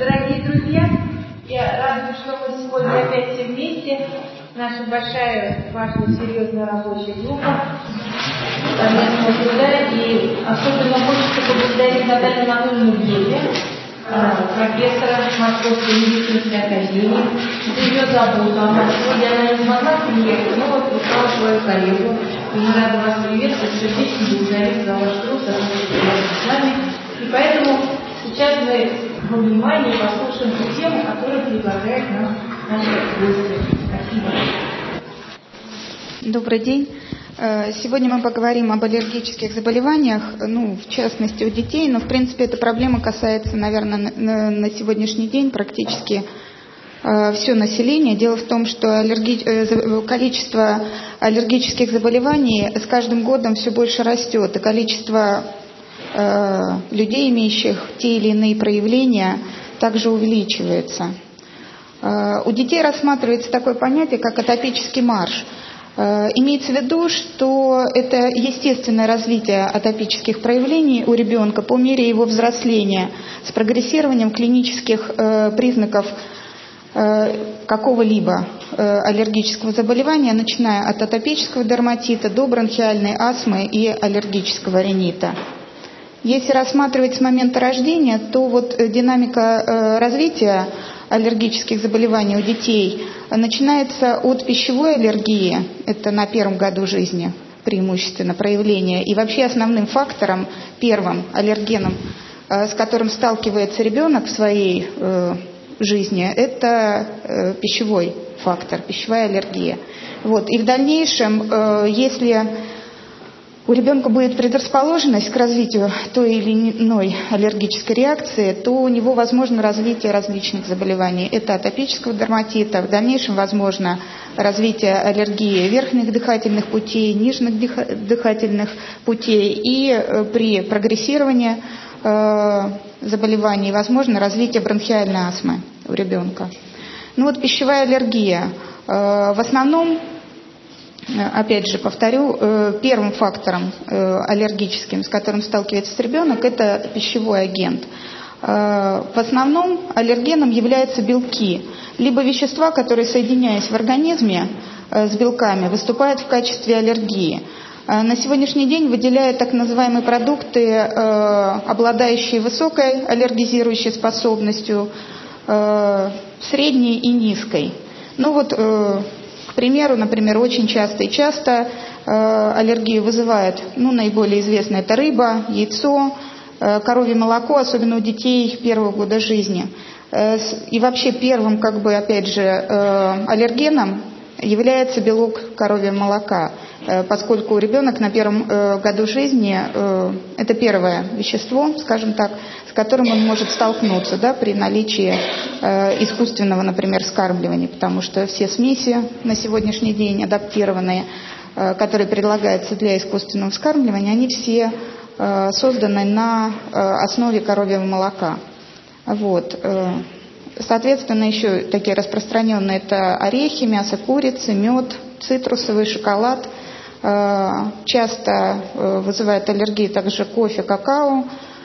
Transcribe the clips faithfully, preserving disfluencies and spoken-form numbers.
Дорогие друзья, я рада, что мы сегодня опять все вместе. Наша большая, важная, серьезная рабочая группа совместного труда. И особенно хочется поблагодарить Наталью Анатольевну Геле, профессора Московской медицинской академии, за ее заботу. Сегодня она не смогла приехать, но вот прислала свою коллегу. И мы рады вас приветствовать, сердечно благодарим за ваш труд, за то, что вы с нами. И поэтому сейчас мы во внимание послушаем ту тему, которую предлагает нам наша гостья. Спасибо. Добрый день. Сегодня мы поговорим об аллергических заболеваниях, ну, в частности, у детей, но, в принципе, эта проблема касается, наверное, на, на сегодняшний день практически э, все население. Дело в том, что аллерги... э, количество аллергических заболеваний с каждым годом все больше растет, и количество э, людей, имеющих те или иные проявления, также увеличивается. Э, у детей рассматривается такое понятие, как атопический марш. Имеется в виду, что это естественное развитие атопических проявлений у ребенка по мере его взросления с прогрессированием клинических э, признаков э, какого-либо э, аллергического заболевания, начиная от атопического дерматита до бронхиальной астмы и аллергического ринита. Если рассматривать с момента рождения, то вот динамика э, развития аллергических заболеваний у детей начинается от пищевой аллергии, это на первом году жизни преимущественно проявление, и вообще основным фактором, первым аллергеном, с которым сталкивается ребенок в своей э, жизни, это э, пищевой фактор, пищевая аллергия. Вот. И в дальнейшем, э, если у ребенка будет предрасположенность к развитию той или иной аллергической реакции, то у него возможно развитие различных заболеваний. Это атопического дерматита, в дальнейшем возможно развитие аллергии верхних дыхательных путей, нижних дыхательных путей, и при прогрессировании э, заболеваний возможно развитие бронхиальной астмы у ребенка. Ну вот пищевая аллергия. Э, в основном, опять же, повторю, первым фактором аллергическим, с которым сталкивается ребенок, это пищевой агент. В основном аллергеном являются белки, либо вещества, которые, соединяясь в организме с белками, выступают в качестве аллергии. На сегодняшний день выделяют так называемые продукты, обладающие высокой аллергизирующей способностью, средней и низкой. Ну вот, к примеру, например, очень часто и часто э, аллергию вызывает, ну, наиболее известно, это рыба, яйцо, э, коровье молоко, особенно у детей первого года жизни. Э, и вообще первым, как бы, опять же, э, аллергеном является белок коровьего молока, э, поскольку ребенок на первом э, году жизни, э, это первое вещество, скажем так, с которым он может столкнуться, да, при наличии э, искусственного, например, скармливания, потому что все смеси на сегодняшний день адаптированные, э, которые предлагаются для искусственного вскармливания, они все э, созданы на э, основе коровьего молока. Вот. Э, соответственно, еще такие распространенные это орехи, мясо курицы, мед, цитрусовый, шоколад. Э, часто э, вызывает аллергию также кофе, какао,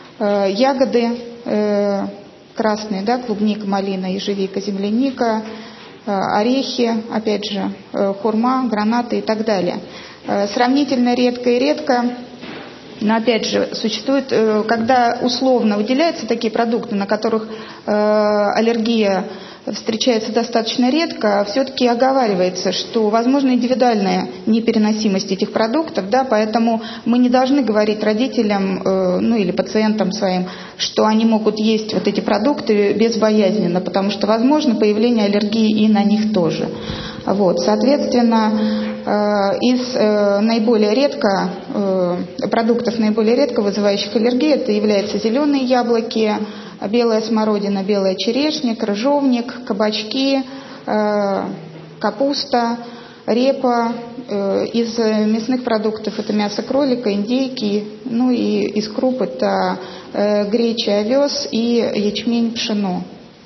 ягоды э, красные, да, клубника, малина, ежевика, земляника, э, орехи, опять же, э, хурма, гранаты и так далее. Э, сравнительно редко и редко, но опять же, существует, э, когда условно выделяются такие продукты, на которых э, аллергия встречается достаточно редко, все-таки оговаривается, что возможна индивидуальная непереносимость этих продуктов, да, поэтому мы не должны говорить родителям, э, ну или пациентам своим, что они могут есть вот эти продукты безбоязненно, потому что возможно появление аллергии и на них тоже. Вот, соответственно, э, из э, наиболее редко, э, продуктов наиболее редко вызывающих аллергию, это являются зеленые яблоки, белая смородина, белая черешня, крыжовник, кабачки, э, капуста, репа. Э, из мясных продуктов это мясо кролика, индейки, ну и из круп это э, греча, овес и ячмень, пшено.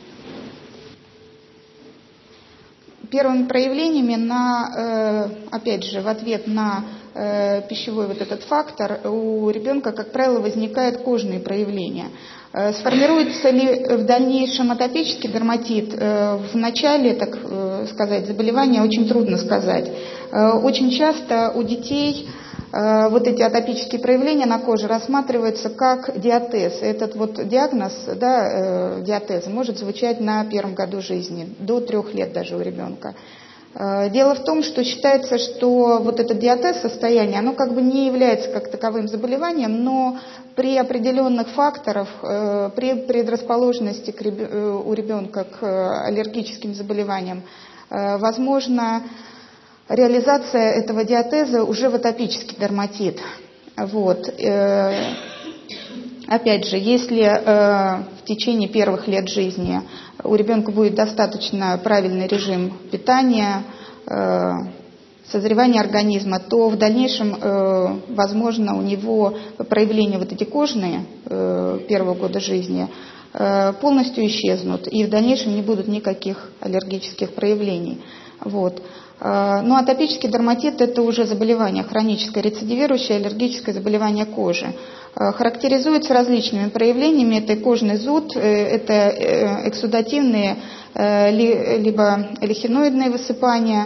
Первыми проявлениями на, опять же, в ответ на пищевой вот этот фактор у ребенка, как правило, возникают кожные проявления. Сформируется ли в дальнейшем атопический дерматит? В начале, так сказать, заболевания очень трудно сказать. Очень часто у детей вот эти атопические проявления на коже рассматриваются как диатез. Этот вот диагноз, да, диатез, может звучать на первом году жизни, до трех лет даже у ребенка. Дело в том, что считается, что вот этот диатез состояние, оно как бы не является как таковым заболеванием, но при определенных факторах, при предрасположенности у ребенка к аллергическим заболеваниям, возможно реализация этого диатеза уже в атопический дерматит. Вот. Опять же, если в течение первых лет жизни у ребенка будет достаточно правильный режим питания, созревания организма, то в дальнейшем, возможно, у него проявления вот эти кожные первого года жизни полностью исчезнут, и в дальнейшем не будут никаких аллергических проявлений. Вот. Но атопический дерматит – это уже заболевание хроническое, рецидивирующее аллергическое заболевание кожи. Характеризуется различными проявлениями. Это кожный зуд, это эксудативные либо лихиноидные высыпания.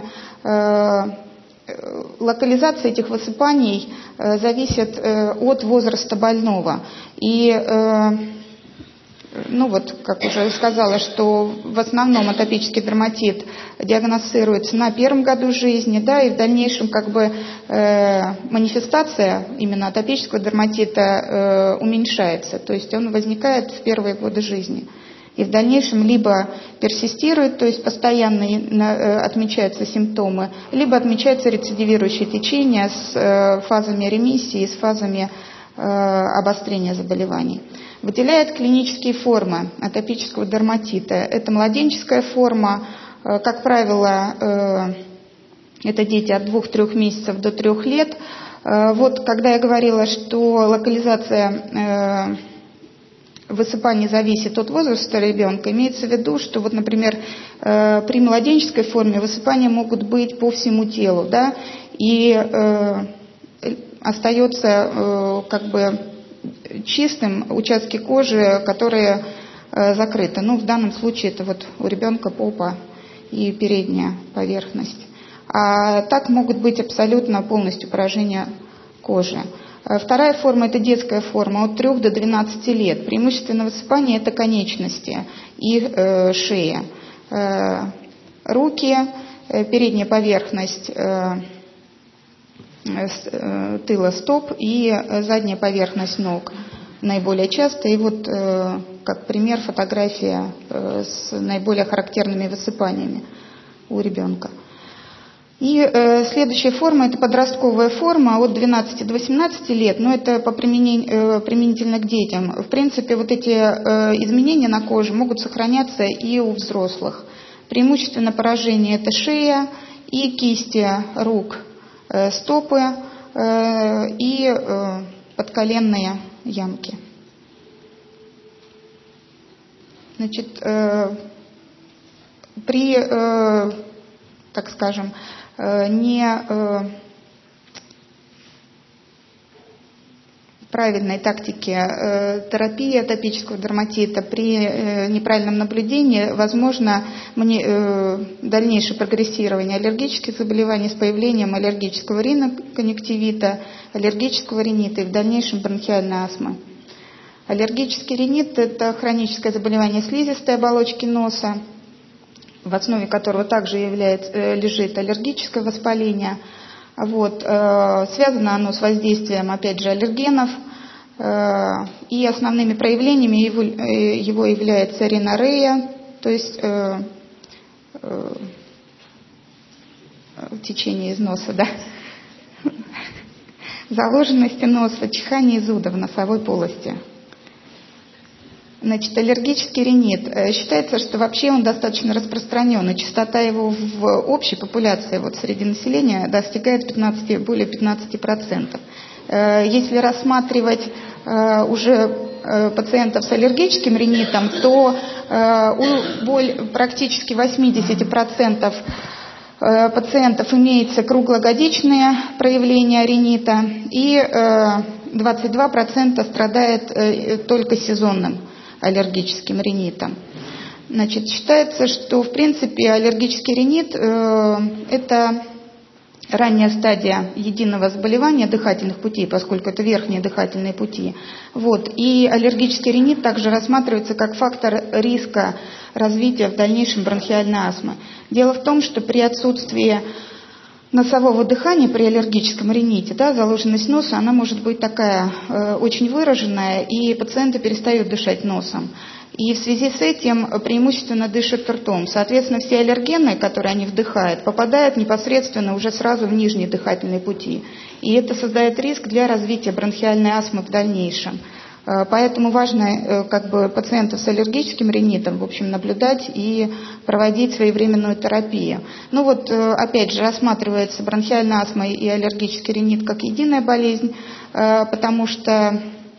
Локализация этих высыпаний зависит от возраста больного. И ну вот, как уже сказала, что в основном атопический дерматит диагностируется на первом году жизни, да, и в дальнейшем как бы э, манифестация именно атопического дерматита э, уменьшается, то есть он возникает в первые годы жизни. И в дальнейшем либо персистирует, то есть постоянно э, отмечаются симптомы, либо отмечается рецидивирующее течение с э, фазами ремиссии, с фазами э, обострения заболеваний. Выделяет клинические формы атопического дерматита. Это младенческая форма, как правило, это дети от двух-трёх месяцев до трёх лет. Вот когда я говорила, что локализация высыпаний зависит от возраста ребенка, имеется в виду, что вот, например, при младенческой форме высыпания могут быть по всему телу, да, и остается как бы чистым участки кожи, которые э, закрыты. Ну, в данном случае это вот у ребенка попа и передняя поверхность. А так могут быть абсолютно полностью поражения кожи. Вторая форма – это детская форма от трёх до двенадцати лет. Преимущественно высыпание – это конечности и э, шея. Э, руки, э, передняя поверхность э, тыла стоп и задняя поверхность ног наиболее часто. И вот как пример фотография с наиболее характерными высыпаниями у ребенка. И следующая форма – это подростковая форма от двенадцати до восемнадцати лет, но это по применению, применительно к детям. В принципе, вот эти изменения на коже могут сохраняться и у взрослых. Преимущественно поражение – это шея и кисти рук, стопы э, и э, подколенные ямки. Значит, э, при, э, так скажем, э, не э, правильной тактике э, терапии атопического дерматита, при э, неправильном наблюдении возможно мне, э, дальнейшее прогрессирование аллергических заболеваний с появлением аллергического риноконъюнктивита, аллергического ринита и в дальнейшем бронхиальной астмы. Аллергический ринит – это хроническое заболевание слизистой оболочки носа, в основе которого также является, э, лежит аллергическое воспаление. Вот, э, связано оно с воздействием, опять же, аллергенов, э, и основными проявлениями его, э, его является ринорея, то есть э, э, течение из носа, да, заложенности носа, чихание и зуда в носовой полости. Значит, аллергический ринит. Считается, что вообще он достаточно распространен, и частота его в общей популяции, вот среди населения, достигает пятнадцати, более пятнадцати процентов. Если рассматривать уже пациентов с аллергическим ринитом, то у практически восьмидесяти процентов пациентов имеется круглогодичные проявления ринита, и двадцать два процента страдает только сезонным аллергическим ринитом. Значит, считается, что в принципе аллергический ринит э, это ранняя стадия единого заболевания дыхательных путей, поскольку это верхние дыхательные пути. Вот. И аллергический ринит также рассматривается как фактор риска развития в дальнейшем бронхиальной астмы. Дело в том, что при отсутствии носового дыхания, при аллергическом рините, да, заложенность носа, она может быть такая э, очень выраженная, и пациенты перестают дышать носом. И в связи с этим преимущественно дышат ртом. Соответственно, все аллергены, которые они вдыхают, попадают непосредственно уже сразу в нижние дыхательные пути. И это создает риск для развития бронхиальной астмы в дальнейшем. Поэтому важно как бы, пациентов с аллергическим ринитом, в общем, наблюдать и проводить своевременную терапию. Ну вот, опять же, рассматривается бронхиальная астма и аллергический ринит как единая болезнь, потому что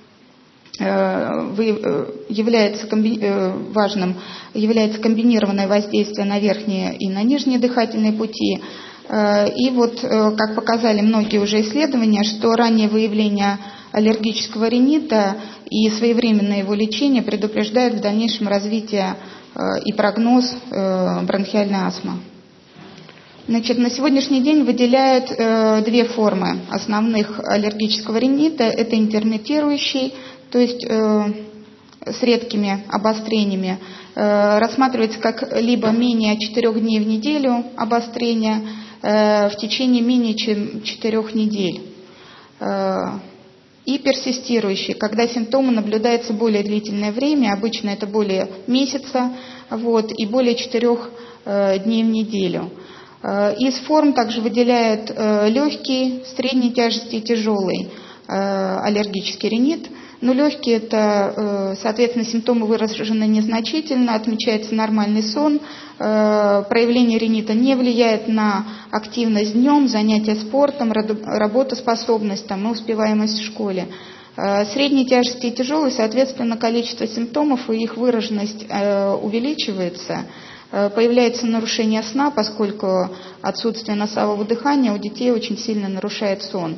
является важным является комбинированное воздействие на верхние и на нижние дыхательные пути. И вот, как показали многие уже исследования, что раннее выявление аллергического ринита и своевременное его лечение предупреждает в дальнейшем развитие и прогноз бронхиальной астмы. Значит, на сегодняшний день выделяют э, две формы основных аллергического ринита. Это интермитирующий, то есть э, с редкими обострениями, э, рассматривается как либо менее четырех дней в неделю обострения э, в течение менее чем четырех недель. Э, и персистирующий, когда симптомы наблюдаются более длительное время, обычно это более месяца, вот, и более четырех э, дней в неделю. Из форм также выделяют легкий, средней тяжести и тяжелый аллергический ринит. Но легкий – это, соответственно, симптомы выражены незначительно, отмечается нормальный сон, проявление ринита не влияет на активность днем, занятия спортом, работоспособность там, и успеваемость в школе. Средней тяжести и тяжелый, соответственно, количество симптомов и их выраженность увеличивается. Появляется нарушение сна, поскольку отсутствие носового дыхания у детей очень сильно нарушает сон.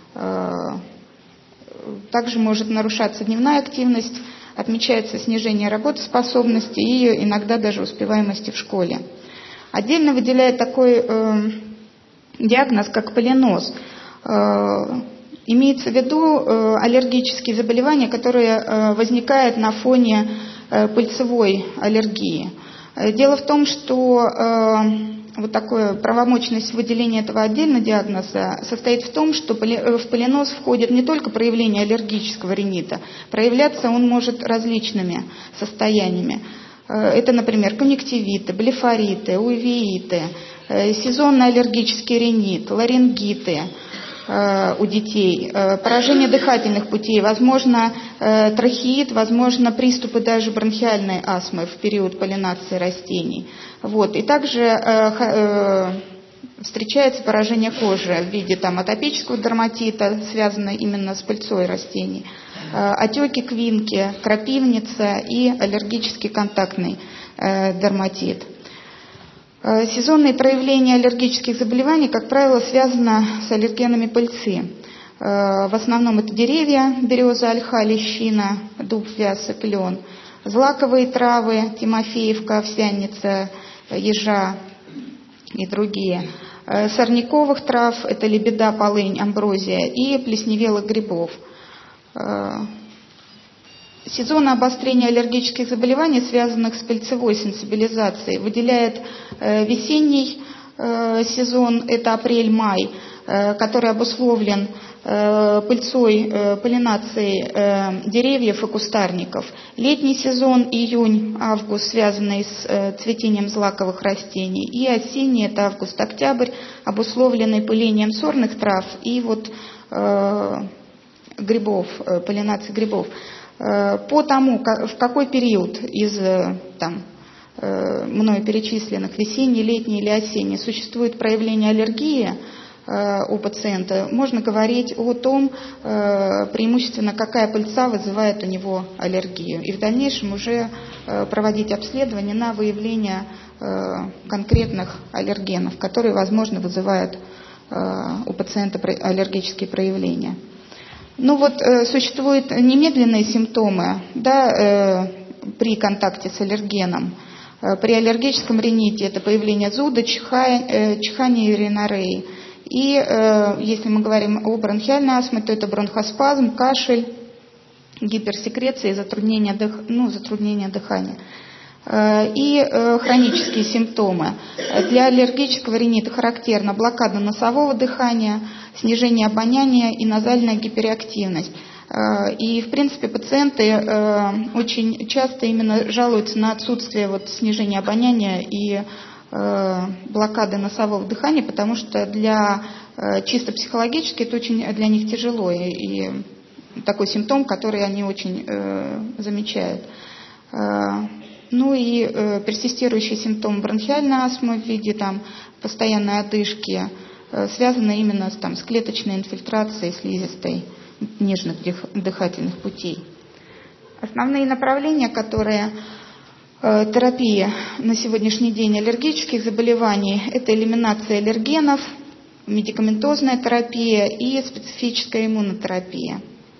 Также может нарушаться дневная активность, отмечается снижение работоспособности и иногда даже успеваемости в школе. Отдельно выделяет такой э, диагноз, как полиноз. Э, имеется в виду э, аллергические заболевания, которые э, возникают на фоне э, пыльцевой аллергии. Дело в том, что э, вот такая правомочность выделения этого отдельно диагноза состоит в том, что поли, в полиноз входит не только проявление аллергического ринита, проявляться он может различными состояниями. Э, это, например, конъюнктивиты, блефориты, увеиты, э, сезонный аллергический ринит, ларингиты у детей, поражение дыхательных путей, возможно трахеит, возможно приступы даже бронхиальной астмы в период поллинации растений. Вот. И также э, встречается поражение кожи в виде там, атопического дерматита, связанного именно с пыльцой растений, э, отеки квинки, крапивница и аллергический контактный э, дерматит. Сезонные проявления аллергических заболеваний, как правило, связаны с аллергенами пыльцы. В основном это деревья, береза, ольха, лещина, дуб, вяз и клен, злаковые травы, тимофеевка, овсяница, ежа и другие. Сорняковых трав это лебеда, полынь, амброзия и плесневелых грибов. Сезонное обострение аллергических заболеваний, связанных с пыльцевой сенсибилизацией, выделяет э, весенний э, сезон, это апрель-май, э, который обусловлен э, пыльцой, э, поллинацией э, деревьев и кустарников. Летний сезон, июнь-август, связанный с э, цветением злаковых растений. И осенний, это август-октябрь, обусловленный пылением сорных трав и вот, э, грибов, э, поллинацией грибов. По тому, в какой период из там, мною перечисленных, весенний, летний или осенний, существует проявление аллергии у пациента, можно говорить о том, преимущественно, какая пыльца вызывает у него аллергию. И в дальнейшем уже проводить обследование на выявление конкретных аллергенов, которые, возможно, вызывают у пациента аллергические проявления. Ну вот э, существуют немедленные симптомы, да, э, при контакте с аллергеном. При аллергическом рините это появление зуда, чихания, чихания и ринореи. И если мы говорим о бронхиальной астме, то это бронхоспазм, кашель, гиперсекреция и затруднение, дых... ну, затруднение дыхания. И хронические симптомы. Для аллергического ринита характерна блокада носового дыхания, снижение обоняния и назальная гиперактивность. И, в принципе, пациенты очень часто именно жалуются на отсутствие вот снижения обоняния и блокады носового дыхания, потому что для чисто психологически это очень для них тяжело, и такой симптом, который они очень замечают. Ну и персистирующий симптом бронхиальной астмы в виде там, постоянной одышки связаны именно с, там, с клеточной инфильтрацией слизистой нижних дыхательных путей. Основные направления, которые э, терапии на сегодняшний день аллергических заболеваний, это элиминация аллергенов, медикаментозная терапия и специфическая иммунотерапия.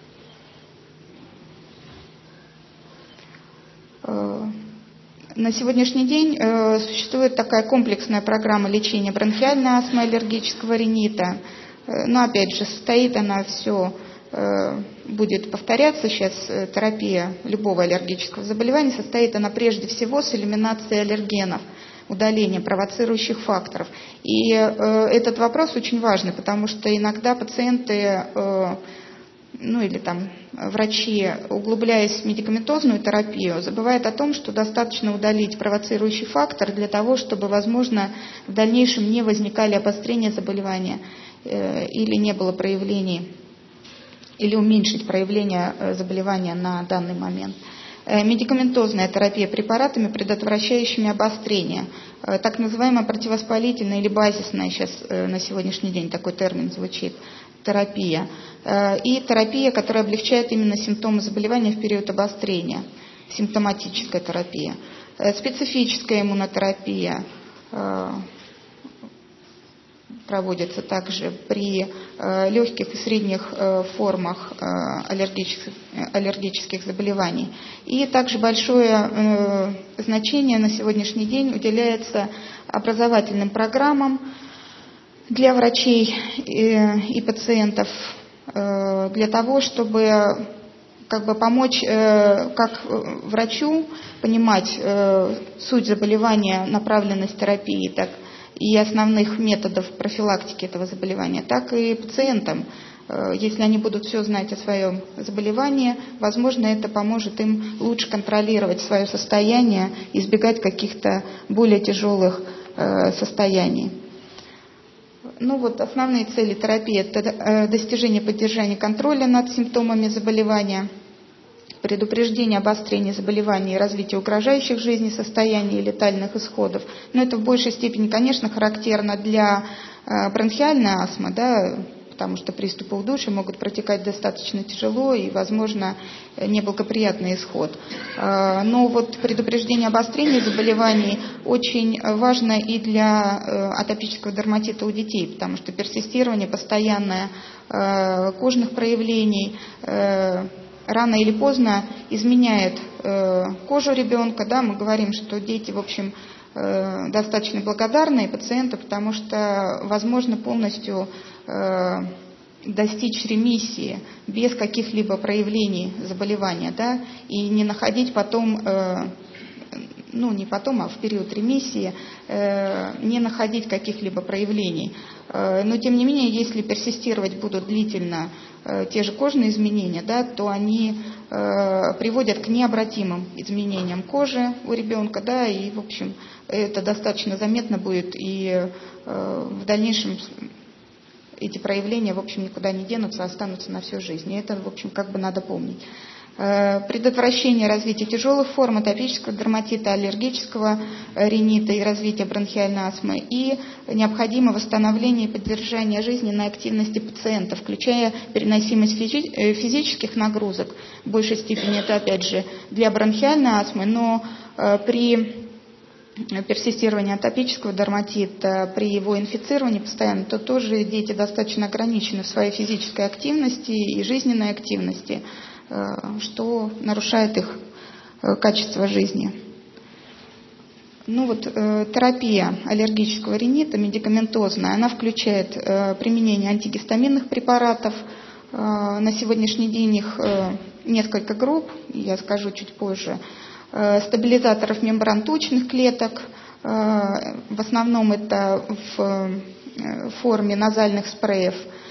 Э, на сегодняшний день э, существует такая комплексная программа лечения бронхиальной астмы, аллергического ринита, э, но опять же состоит она все будет повторяться сейчас, терапия любого аллергического заболевания состоит она прежде всего с элиминацией аллергенов, удаления провоцирующих факторов. И э, этот вопрос очень важный, потому что иногда пациенты, э, ну или там врачи, углубляясь в медикаментозную терапию, забывают о том, что достаточно удалить провоцирующий фактор для того, чтобы, возможно, в дальнейшем не возникали обострения заболевания э, или не было проявлений, или уменьшить проявление заболевания на данный момент. Медикаментозная терапия препаратами, предотвращающими обострение. Так называемая противовоспалительная или базисная, сейчас на сегодняшний день такой термин звучит, терапия. И терапия, которая облегчает именно симптомы заболевания в период обострения, симптоматическая терапия. Специфическая иммунотерапия проводится также при э, легких и средних э, формах э, аллергических, аллергических заболеваний. И также большое э, значение на сегодняшний день уделяется образовательным программам для врачей и, и пациентов э, для того, чтобы как бы помочь э, как врачу понимать э, суть заболевания, направленность терапии, так и основных методов профилактики этого заболевания, так и пациентам. Если они будут все знать о своем заболевании, возможно, это поможет им лучше контролировать свое состояние, избегать каких-то более тяжелых состояний. Ну вот, основные цели терапии – это достижение поддержания контроля над симптомами заболевания, предупреждение обострения заболеваний и развития угрожающих жизни состояний и летальных исходов. Но это в большей степени, конечно, характерно для э, бронхиальной астмы, да, потому что приступы удушья могут протекать достаточно тяжело и, возможно, неблагоприятный исход. Э, но вот предупреждение обострения заболеваний очень важно и для э, атопического дерматита у детей, потому что персистирование постоянное э, кожных проявлений э, рано или поздно изменяет э, кожу ребенка. Да, мы говорим, что дети, в общем, э, достаточно благодарные пациенты, потому что возможно полностью э, достичь ремиссии без каких-либо проявлений заболевания, да, и не находить потом, э, ну не потом, а в период ремиссии, э, не находить каких-либо проявлений. Э, но тем не менее, если персистировать будут длительно те же кожные изменения, да, то они э, приводят к необратимым изменениям кожи у ребенка, да, и, в общем, это достаточно заметно будет, и э, в дальнейшем эти проявления, в общем, никуда не денутся, останутся на всю жизнь. И это, в общем, как бы надо помнить. Предотвращение развития тяжелых форм атопического дерматита, аллергического ринита и развития бронхиальной астмы, и необходимо восстановление и поддержание жизненной активности пациента, включая переносимость физи- физических нагрузок. В большей степени это, опять же, для бронхиальной астмы, но при персистирование атопического дерматита, при его инфицировании постоянно, то тоже дети достаточно ограничены в своей физической активности и жизненной активности, что нарушает их качества жизни. Ну вот, э, терапия аллергического ринита медикаментозная, она включает э, применение антигистаминных препаратов. Э, на сегодняшний день их э, несколько групп, я скажу чуть позже. Э, стабилизаторов мембран тучных клеток, э, в основном это в э, форме назальных спреев.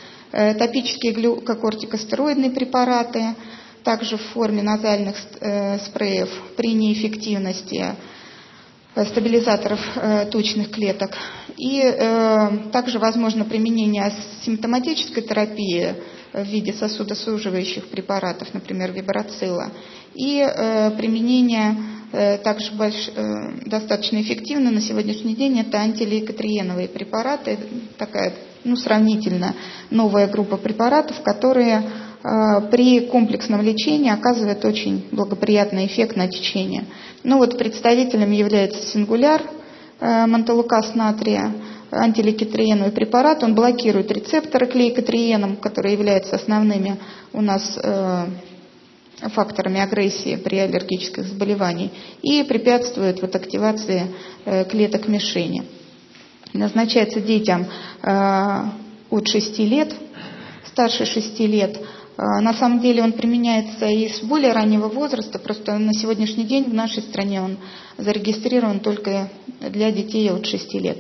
Э, топические глюкокортикостероидные препараты, также в форме назальных э, спреев при неэффективности стабилизаторов э, тучных клеток. И э, также возможно применение симптоматической терапии в виде сосудосуживающих препаратов, например, виброцилла. И э, применение э, также больш, э, достаточно эффективно на сегодняшний день это антилейкотриеновые препараты, такая ну, сравнительно новая группа препаратов, которые э, при комплексном лечении оказывают очень благоприятный эффект на течение. Ну вот представителем является сингуляр, э, монтелукас натрия, антилейкотриеновый препарат. Он блокирует рецепторы к лейкотриенам, которые являются основными у нас э, факторами агрессии при аллергических заболеваниях, и препятствует вот, активации э, клеток мишени. Назначается детям э, от шести лет, старше шести лет. На самом деле он применяется и с более раннего возраста, просто на сегодняшний день в нашей стране он зарегистрирован только для детей от шести лет.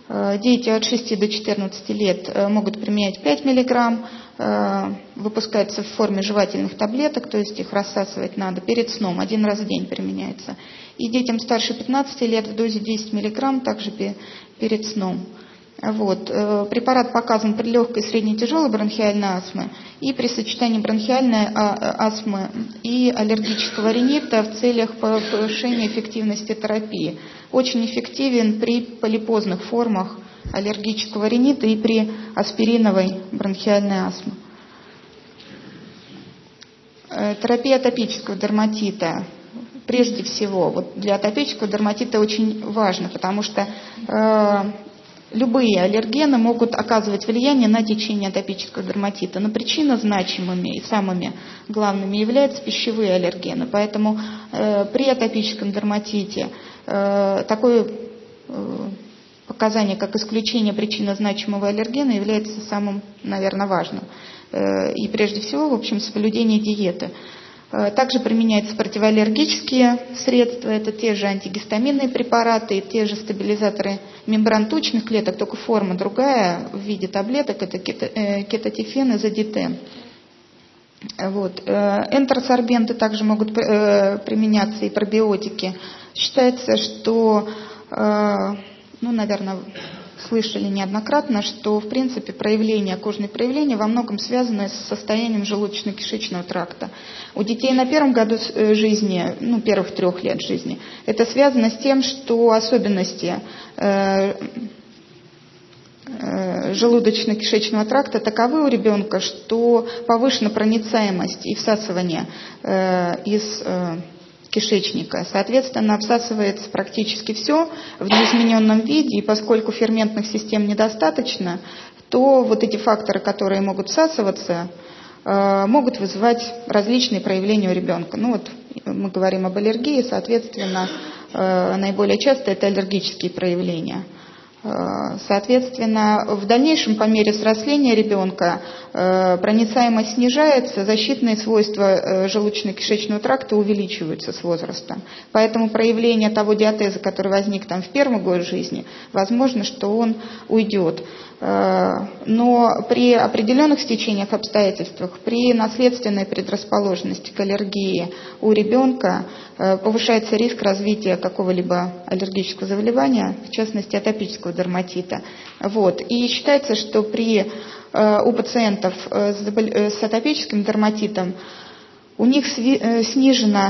Дети от шести до четырнадцати лет могут применять пять миллиграмм, выпускается в форме жевательных таблеток, то есть их рассасывать надо перед сном, один раз в день применяется. И детям старше пятнадцати лет в дозе десять миллиграмм, также перед сном. Вот. Препарат показан при легкой и средней тяжелой бронхиальной астме и при сочетании бронхиальной астмы и аллергического ринита в целях повышения эффективности терапии. Очень эффективен при полипозных формах аллергического ринита и при аспириновой бронхиальной астме. Терапия атопического дерматита. Прежде всего, вот для атопического дерматита очень важно, потому что э, любые аллергены могут оказывать влияние на течение атопического дерматита, но причина значимыми и самыми главными являются пищевые аллергены. Поэтому э, при атопическом дерматите э, такое э, показание, как исключение причины значимого аллергена, является самым, наверное, важным. Э, и прежде всего, в общем, соблюдение диеты. Также применяются противоаллергические средства, это те же антигистаминные препараты, те же стабилизаторы мембран тучных клеток, только форма другая в виде таблеток, это кетотифен и зодитен. Вот. Энтеросорбенты также могут применяться и пробиотики. Считается, что, ну, наверное, слышали неоднократно, что, в принципе, проявление, кожные проявления во многом связаны с состоянием желудочно-кишечного тракта. У детей на первом году жизни, ну, первых трех лет жизни, это связано с тем, что особенности э, э, желудочно-кишечного тракта таковы у ребенка, что повышена проницаемость и всасывание э, из э, кишечника. Соответственно, всасывается практически все в неизмененном виде, и поскольку ферментных систем недостаточно, то вот эти факторы, которые могут всасываться, могут вызывать различные проявления у ребенка. Ну вот мы говорим об аллергии, соответственно, наиболее часто это аллергические проявления. Соответственно, в дальнейшем по мере взросления ребенка проницаемость снижается, защитные свойства желудочно-кишечного тракта увеличиваются с возрастом. Поэтому проявление того диатеза, который возник там в первый год жизни, возможно, что он уйдет. Но при определенных стечениях обстоятельствах, при наследственной предрасположенности к аллергии у ребенка повышается риск развития какого-либо аллергического заболевания, в частности атопического дерматита. Вот. И считается, что при, у пациентов с атопическим дерматитом у них снижено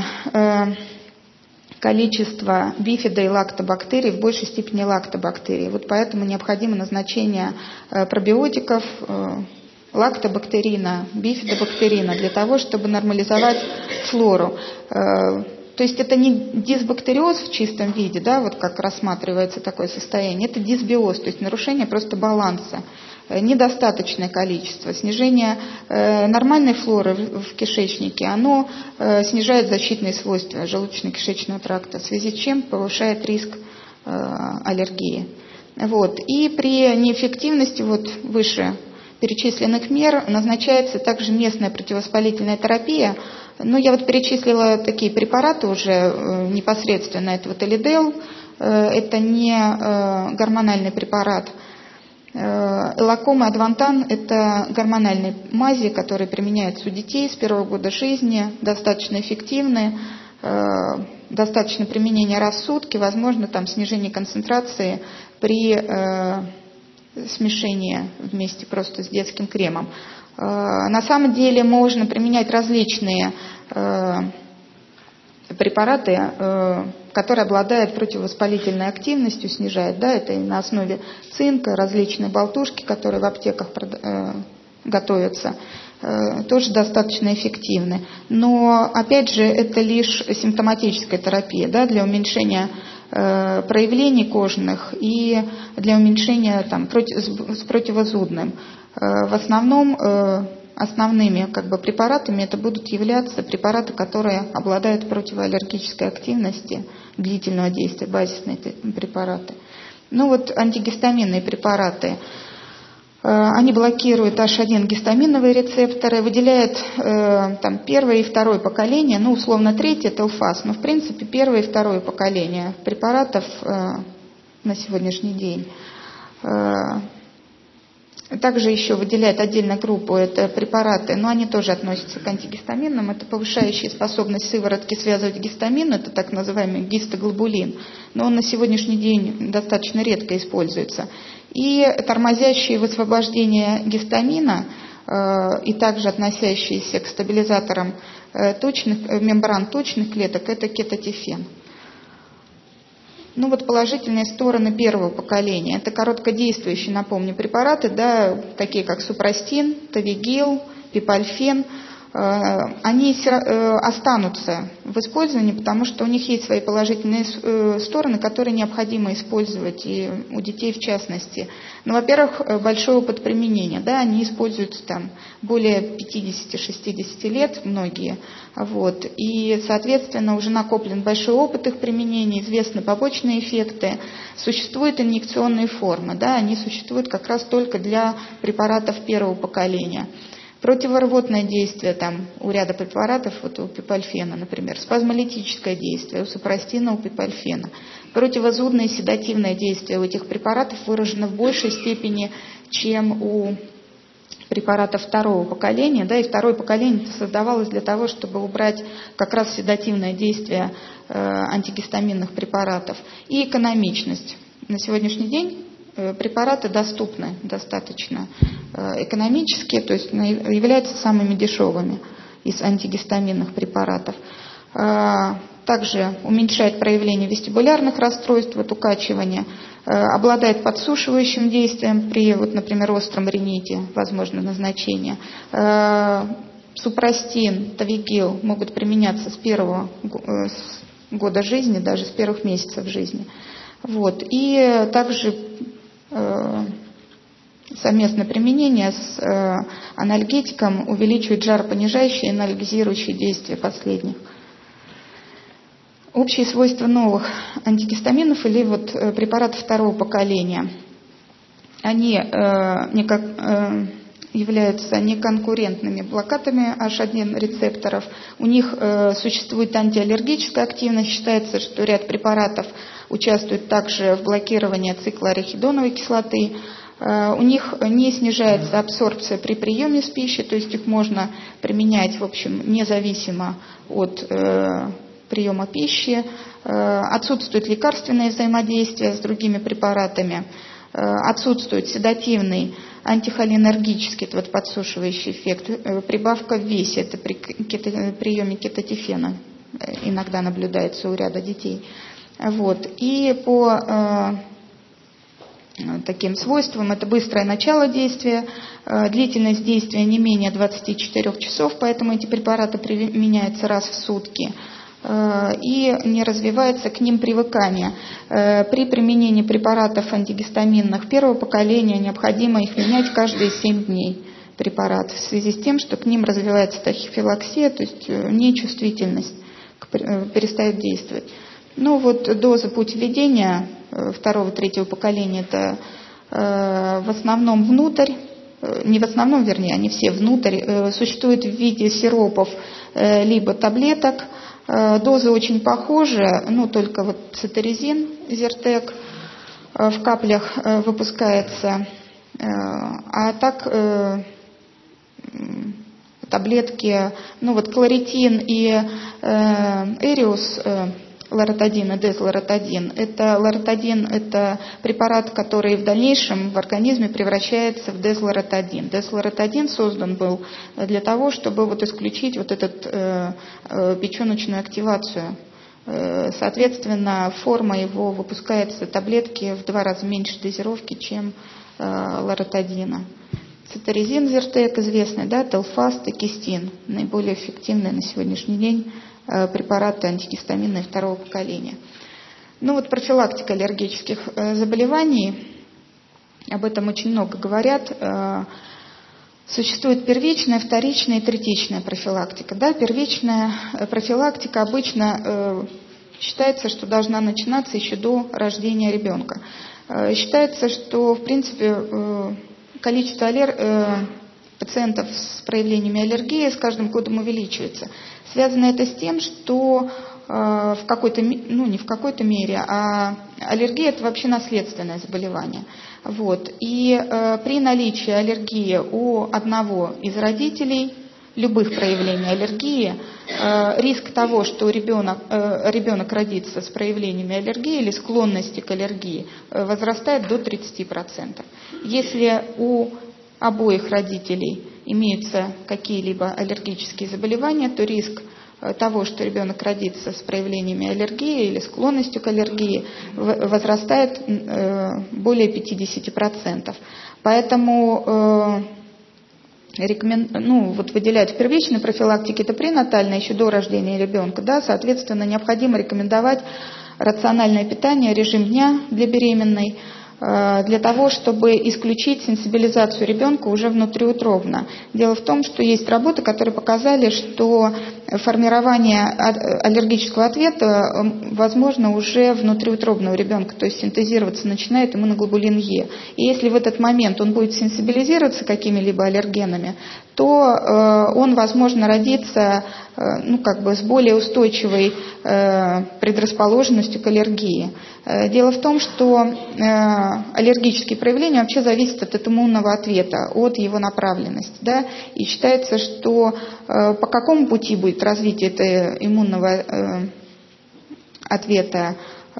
количество бифидо- и лактобактерий, в большей степени лактобактерий. Вот поэтому необходимо назначение пробиотиков, лактобактерина, бифидобактерина для того, чтобы нормализовать флору. То есть это не дисбактериоз в чистом виде, да, вот как рассматривается такое состояние, это дисбиоз, то есть нарушение просто баланса недостаточное количество. Снижение нормальной флоры в кишечнике, оно снижает защитные свойства желудочно-кишечного тракта, в связи с чем повышает риск аллергии. Вот. И при неэффективности вот выше перечисленных мер назначается также местная противовоспалительная терапия. Ну, я вот перечислила такие препараты уже э, непосредственно. Это вот Элидел, э, это не э, гормональный препарат. Э, Элаком и Адвантан – это гормональные мази, которые применяются у детей с первого года жизни, достаточно эффективны, э, достаточно применения раз в сутки, возможно там снижение концентрации при э, смешении вместе просто с детским кремом. На самом деле можно применять различные препараты, которые обладают противовоспалительной активностью, снижают, да, это и на основе цинка, различные болтушки, которые в аптеках готовятся, тоже достаточно эффективны. Но, опять же, это лишь симптоматическая терапия, да, для уменьшения проявлений кожных и для уменьшения там, против, с противозудным. В основном основными как бы, препаратами это будут являться препараты, которые обладают противоаллергической активностью, длительного действия, базисные препараты. Ну вот антигистаминные препараты, они блокируют эйч один гистаминовые рецепторы, выделяют там, первое и второе поколение, ну условно третье это Телфас, но в принципе первое и второе поколение препаратов на сегодняшний день. Также еще выделяет отдельную группу, это препараты, но они тоже относятся к антигистаминным, это повышающие способность сыворотки связывать гистамин, это так называемый гистоглобулин, но он на сегодняшний день достаточно редко используется. И тормозящие высвобождение гистамина э, и также относящиеся к стабилизаторам э, точных, э, мембран точных клеток, это кетотифен. Ну вот положительные стороны первого поколения. Это короткодействующие, напомню, препараты, да, такие как супрастин, тавигил, пипальфен. Они останутся в использовании, потому что у них есть свои положительные стороны, которые необходимо использовать, и у детей в частности. Ну, во-первых, большой опыт применения, да, они используются там более пятидесяти-шестидесяти лет, многие, вот, и, соответственно, уже накоплен большой опыт их применения, известны побочные эффекты, существуют инъекционные формы, да, они существуют как раз только для препаратов первого поколения. Противорвотное действие там, у ряда препаратов, вот у пипальфена, например, спазмолитическое действие, у супрастина, у пипальфена. Противозудное и седативное действие у этих препаратов выражено в большей степени, чем у препаратов второго поколения. Да, и второе поколение создавалось для того, чтобы убрать как раз седативное действие э, антигистаминных препаратов. И экономичность. На сегодняшний день препараты доступны достаточно экономически, то есть являются самыми дешевыми из антигистаминных препаратов. Также уменьшает проявление вестибулярных расстройств, вот укачивания, обладает подсушивающим действием при, вот, например, остром рините, возможно назначение. Супрастин, тавигил могут применяться с первого года жизни, даже с первых месяцев жизни. Вот. И также совместное применение с э, анальгетиком увеличивает жаропонижающее и анальгезирующее действие последних. Общие свойства новых антигистаминов или вот, э, препаратов второго поколения. Они э, никак, э, являются неконкурентными блокаторами эйч один рецепторов. У них э, существует антиаллергическая активность. Считается, что ряд препаратов участвует также в блокировании цикла арахидоновой кислоты. У них не снижается абсорбция при приеме с пищей, то есть их можно применять, в общем, независимо от э, приема пищи. Э, отсутствует лекарственное взаимодействие с другими препаратами. Э, отсутствует седативный антихолинергический, это вот подсушивающий эффект. Э, прибавка в весе, это при кето, приеме кетотифена иногда наблюдается у ряда детей. Вот. И по э, таким свойствам это быстрое начало действия, э, длительность действия не менее двадцати четырёх часов, поэтому эти препараты применяются раз в сутки. и не развивается к ним привыкание. При применении препаратов антигистаминных первого поколения необходимо их менять каждые семь дней препарат, в связи с тем, что к ним развивается тахифилаксия, то есть нечувствительность перестает действовать. Ну вот доза путь введения второго, третьего поколения это в основном внутрь, не в основном, вернее, они все внутрь, существуют в виде сиропов либо таблеток. Дозы очень похожи, ну только вот цитаризин, Зиртек в каплях выпускается, а так таблетки, ну вот кларитин и эриус, лоротадин и дезлоротадин. Это лоротадин – это препарат, который в дальнейшем в организме превращается в дезлоротадин. Дезлоротадин создан был для того, чтобы вот исключить вот эту э, э, печеночную активацию. Э, соответственно, форма его выпускается таблетки в два раза меньше дозировки, чем э, лоротадина. Цитаризин, Зиртек известный, да, Телфаст и Кистин, наиболее эффективные на сегодняшний день препараты антигистаминные второго поколения. Ну вот профилактика аллергических заболеваний, об этом очень много говорят. Существует первичная, вторичная и третичная профилактика. Да, первичная профилактика обычно считается, что должна начинаться еще до рождения ребенка. Считается, что в принципе количество аллер... пациентов с проявлениями аллергии с каждым годом увеличивается. Связано это с тем, что э, в какой-то, ну не в какой-то мере, а аллергия – это вообще наследственное заболевание. Вот. И э, при наличии аллергии у одного из родителей, любых проявлений аллергии, э, риск того, что ребенок, э, ребенок родится с проявлениями аллергии или склонности к аллергии, э, возрастает до тридцати процентов. Если у обоих родителей имеются какие-либо аллергические заболевания, то риск того, что ребенок родится с проявлениями аллергии или склонностью к аллергии, возрастает более пятидесяти процентов. Поэтому рекомен... ну, вот выделять в первичной профилактике это пренатально, еще до рождения ребенка. Да, соответственно, необходимо рекомендовать рациональное питание, режим дня для беременной, для того, чтобы исключить сенсибилизацию ребенка уже внутриутробно. Дело в том, что есть работы, которые показали, что формирование аллергического ответа возможно уже внутриутробного ребенка, то есть синтезироваться начинает иммуноглобулин Е. И если в этот момент он будет сенсибилизироваться какими-либо аллергенами, то э, он, возможно, родится э, ну, как бы с более устойчивой э, предрасположенностью к аллергии. Э, дело в том, что э, аллергические проявления вообще зависят от иммунного ответа, от его направленности. Да? И считается, что э, по какому пути будет развитие этого иммунного э, ответа, э,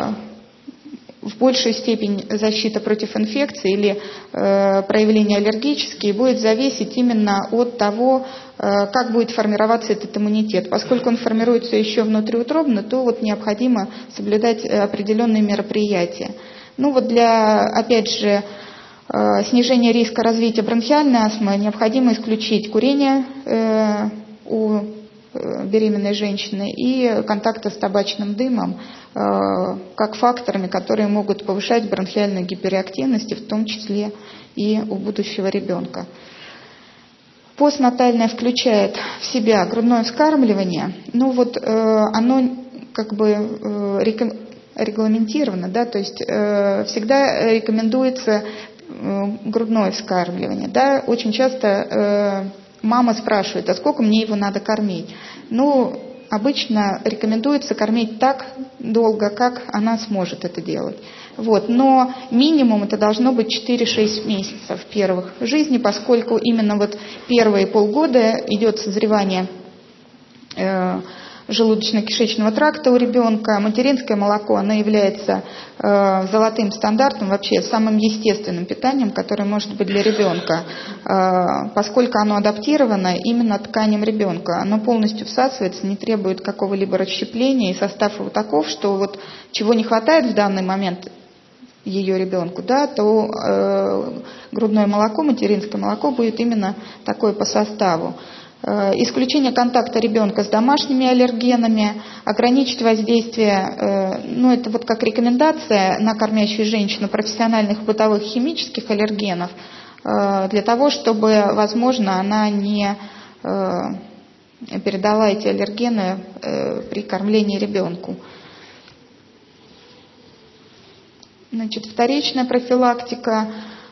в большую степень защита против инфекции или э, проявления аллергические будет зависеть именно от того, э, как будет формироваться этот иммунитет. Поскольку он формируется еще внутриутробно, то вот необходимо соблюдать определенные мероприятия. Ну вот для, опять же, э, снижения риска развития бронхиальной астмы необходимо исключить курение э, у беременной женщины и контакта с табачным дымом э, как факторами, которые могут повышать бронхиальную гиперактивность, в том числе и у будущего ребенка. Постнатальное включает в себя грудное вскармливание. Ну вот э, оно как бы э, реком... регламентировано, да, то есть э, всегда рекомендуется э, грудное вскармливание. Да, очень часто э, мама спрашивает, а сколько мне его надо кормить? Ну, обычно рекомендуется кормить так долго, как она сможет это делать. Вот. Но минимум это должно быть четыре-шесть месяцев первых жизни, поскольку именно вот первые полгода идет созревание э, желудочно-кишечного тракта у ребенка. Материнское молоко, оно является э, золотым стандартом, вообще самым естественным питанием, которое может быть для ребенка, э, поскольку оно адаптировано именно тканям ребенка. Оно полностью всасывается, не требует какого-либо расщепления, и состав его таков, что вот чего не хватает в данный момент ее ребенку, да, то э, грудное молоко, материнское молоко будет именно такое по составу. Исключение контакта ребенка с домашними аллергенами, ограничить воздействие, ну это вот как рекомендация на кормящую женщину профессиональных бытовых химических аллергенов, для того, чтобы, возможно, она не передала эти аллергены при кормлении ребенку. Значит, вторичная профилактика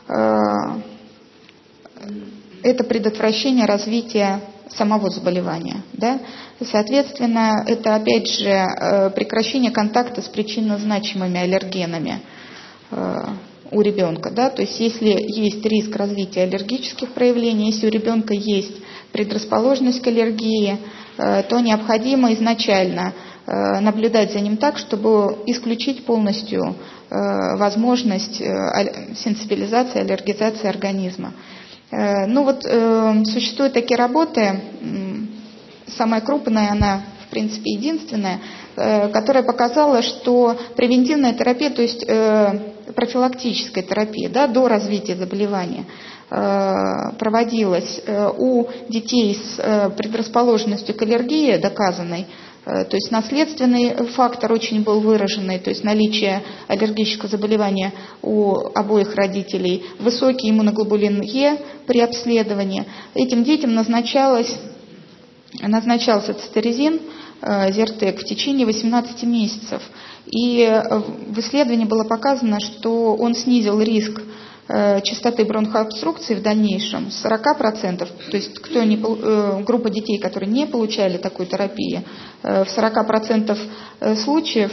– это предотвращение развития самого заболевания. Да? Соответственно, это опять же прекращение контакта с причинно значимыми аллергенами у ребенка. Да? То есть если есть риск развития аллергических проявлений, если у ребенка есть предрасположенность к аллергии, то необходимо изначально наблюдать за ним так, чтобы исключить полностью возможность сенсибилизации, аллергизации организма. Ну вот существуют такие работы, самая крупная, она в принципе единственная, которая показала, что превентивная терапия, то есть профилактическая терапия, да, до развития заболевания, проводилась у детей с предрасположенностью к аллергии доказанной. То есть наследственный фактор очень был выраженный, то есть наличие аллергического заболевания у обоих родителей, высокий иммуноглобулин Е при обследовании. Этим детям назначалось, назначался цитаризин, Зиртек в течение восемнадцати месяцев. И в исследовании было показано, что он снизил риск частоты бронхообструкции в дальнейшем с сорока процентов, то есть кто не, группа детей, которые не получали такой терапии, в сорока процентах случаев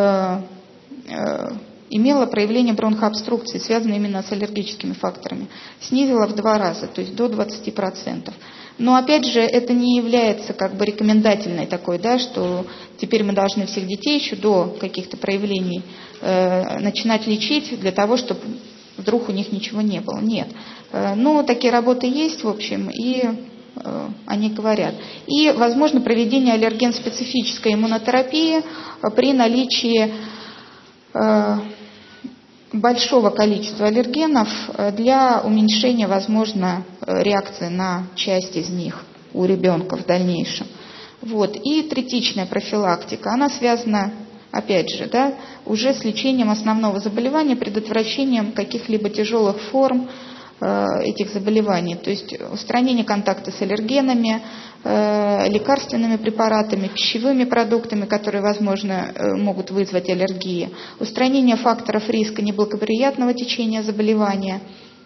имела проявление бронхообструкции, связанное именно с аллергическими факторами, снизила в два раза, то есть до двадцати процентов. Но опять же, это не является как бы рекомендательной такой, да, что теперь мы должны всех детей еще до каких-то проявлений э, начинать лечить для того, чтобы вдруг у них ничего не было. Нет. Э, но такие работы есть, в общем, и э, они говорят. И, возможно, проведение аллерген-специфической иммунотерапии при наличии э, большого количества аллергенов для уменьшения, возможно, реакции на часть из них у ребенка в дальнейшем. Вот. И третичная профилактика, она связана, опять же, да, уже с лечением основного заболевания, предотвращением каких-либо тяжелых форм э, этих заболеваний, то есть устранение контакта с аллергенами, э, лекарственными препаратами, пищевыми продуктами, которые, возможно, э, могут вызвать аллергии, устранение факторов риска неблагоприятного течения заболевания,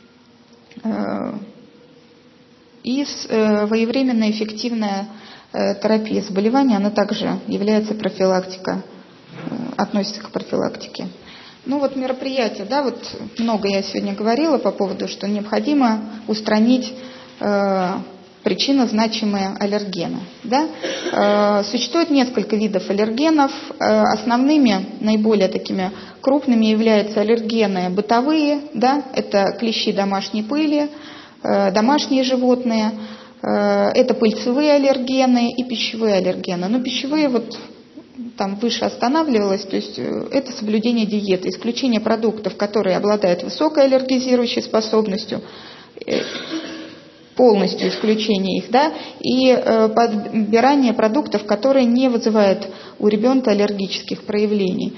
э, и э, своевременная эффективная э, терапия заболевания, она также является профилактикой, э, относится к профилактике. Ну вот мероприятия, да, вот много я сегодня говорила по поводу, что необходимо устранить э, причинно значимые аллергены. Да? Э, существует несколько видов аллергенов. Э, основными, наиболее такими крупными являются аллергены бытовые, да? Это клещи домашней пыли, э, домашние животные, э, это пыльцевые аллергены и пищевые аллергены. Но пищевые вот там выше останавливалось, то есть это соблюдение диеты, исключение продуктов, которые обладают высокой аллергизирующей способностью, полностью исключение их, да, и подбирание продуктов, которые не вызывают у ребенка аллергических проявлений.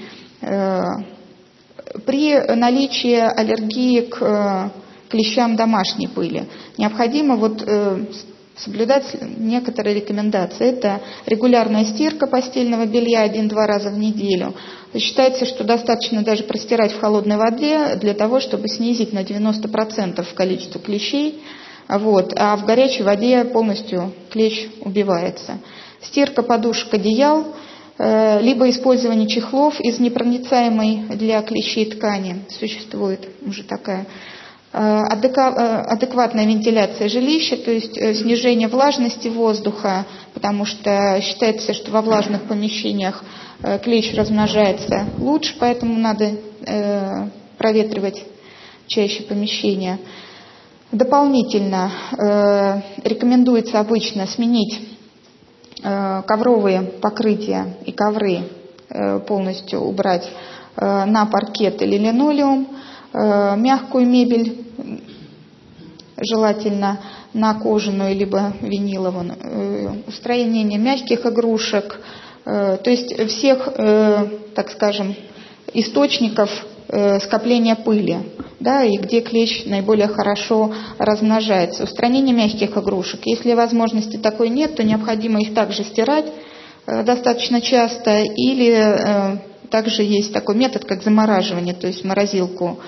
При наличии аллергии к клещам домашней пыли необходимо вот соблюдать некоторые рекомендации. Это регулярная стирка постельного белья один-два раза в неделю. Считается, что достаточно даже простирать в холодной воде для того, чтобы снизить на девяносто процентов количество клещей. Вот, а в горячей воде полностью клещ убивается. Стирка подушек, одеял, э, либо использование чехлов из непроницаемой для клещей ткани. Существует уже такая. Адекватная вентиляция жилища, то есть снижение влажности воздуха, потому что считается, что во влажных помещениях клещ размножается лучше, поэтому надо проветривать чаще помещения. Дополнительно рекомендуется обычно сменить ковровые покрытия и ковры, полностью убрать на паркет или линолеум, мягкую мебель желательно на кожаную либо виниловую, устранение мягких игрушек, то есть всех, так скажем, источников скопления пыли, да, и где клещ наиболее хорошо размножается. Устранение мягких игрушек. Если возможности такой нет, то необходимо их также стирать достаточно часто, или также есть такой метод, как замораживание, то есть в морозилку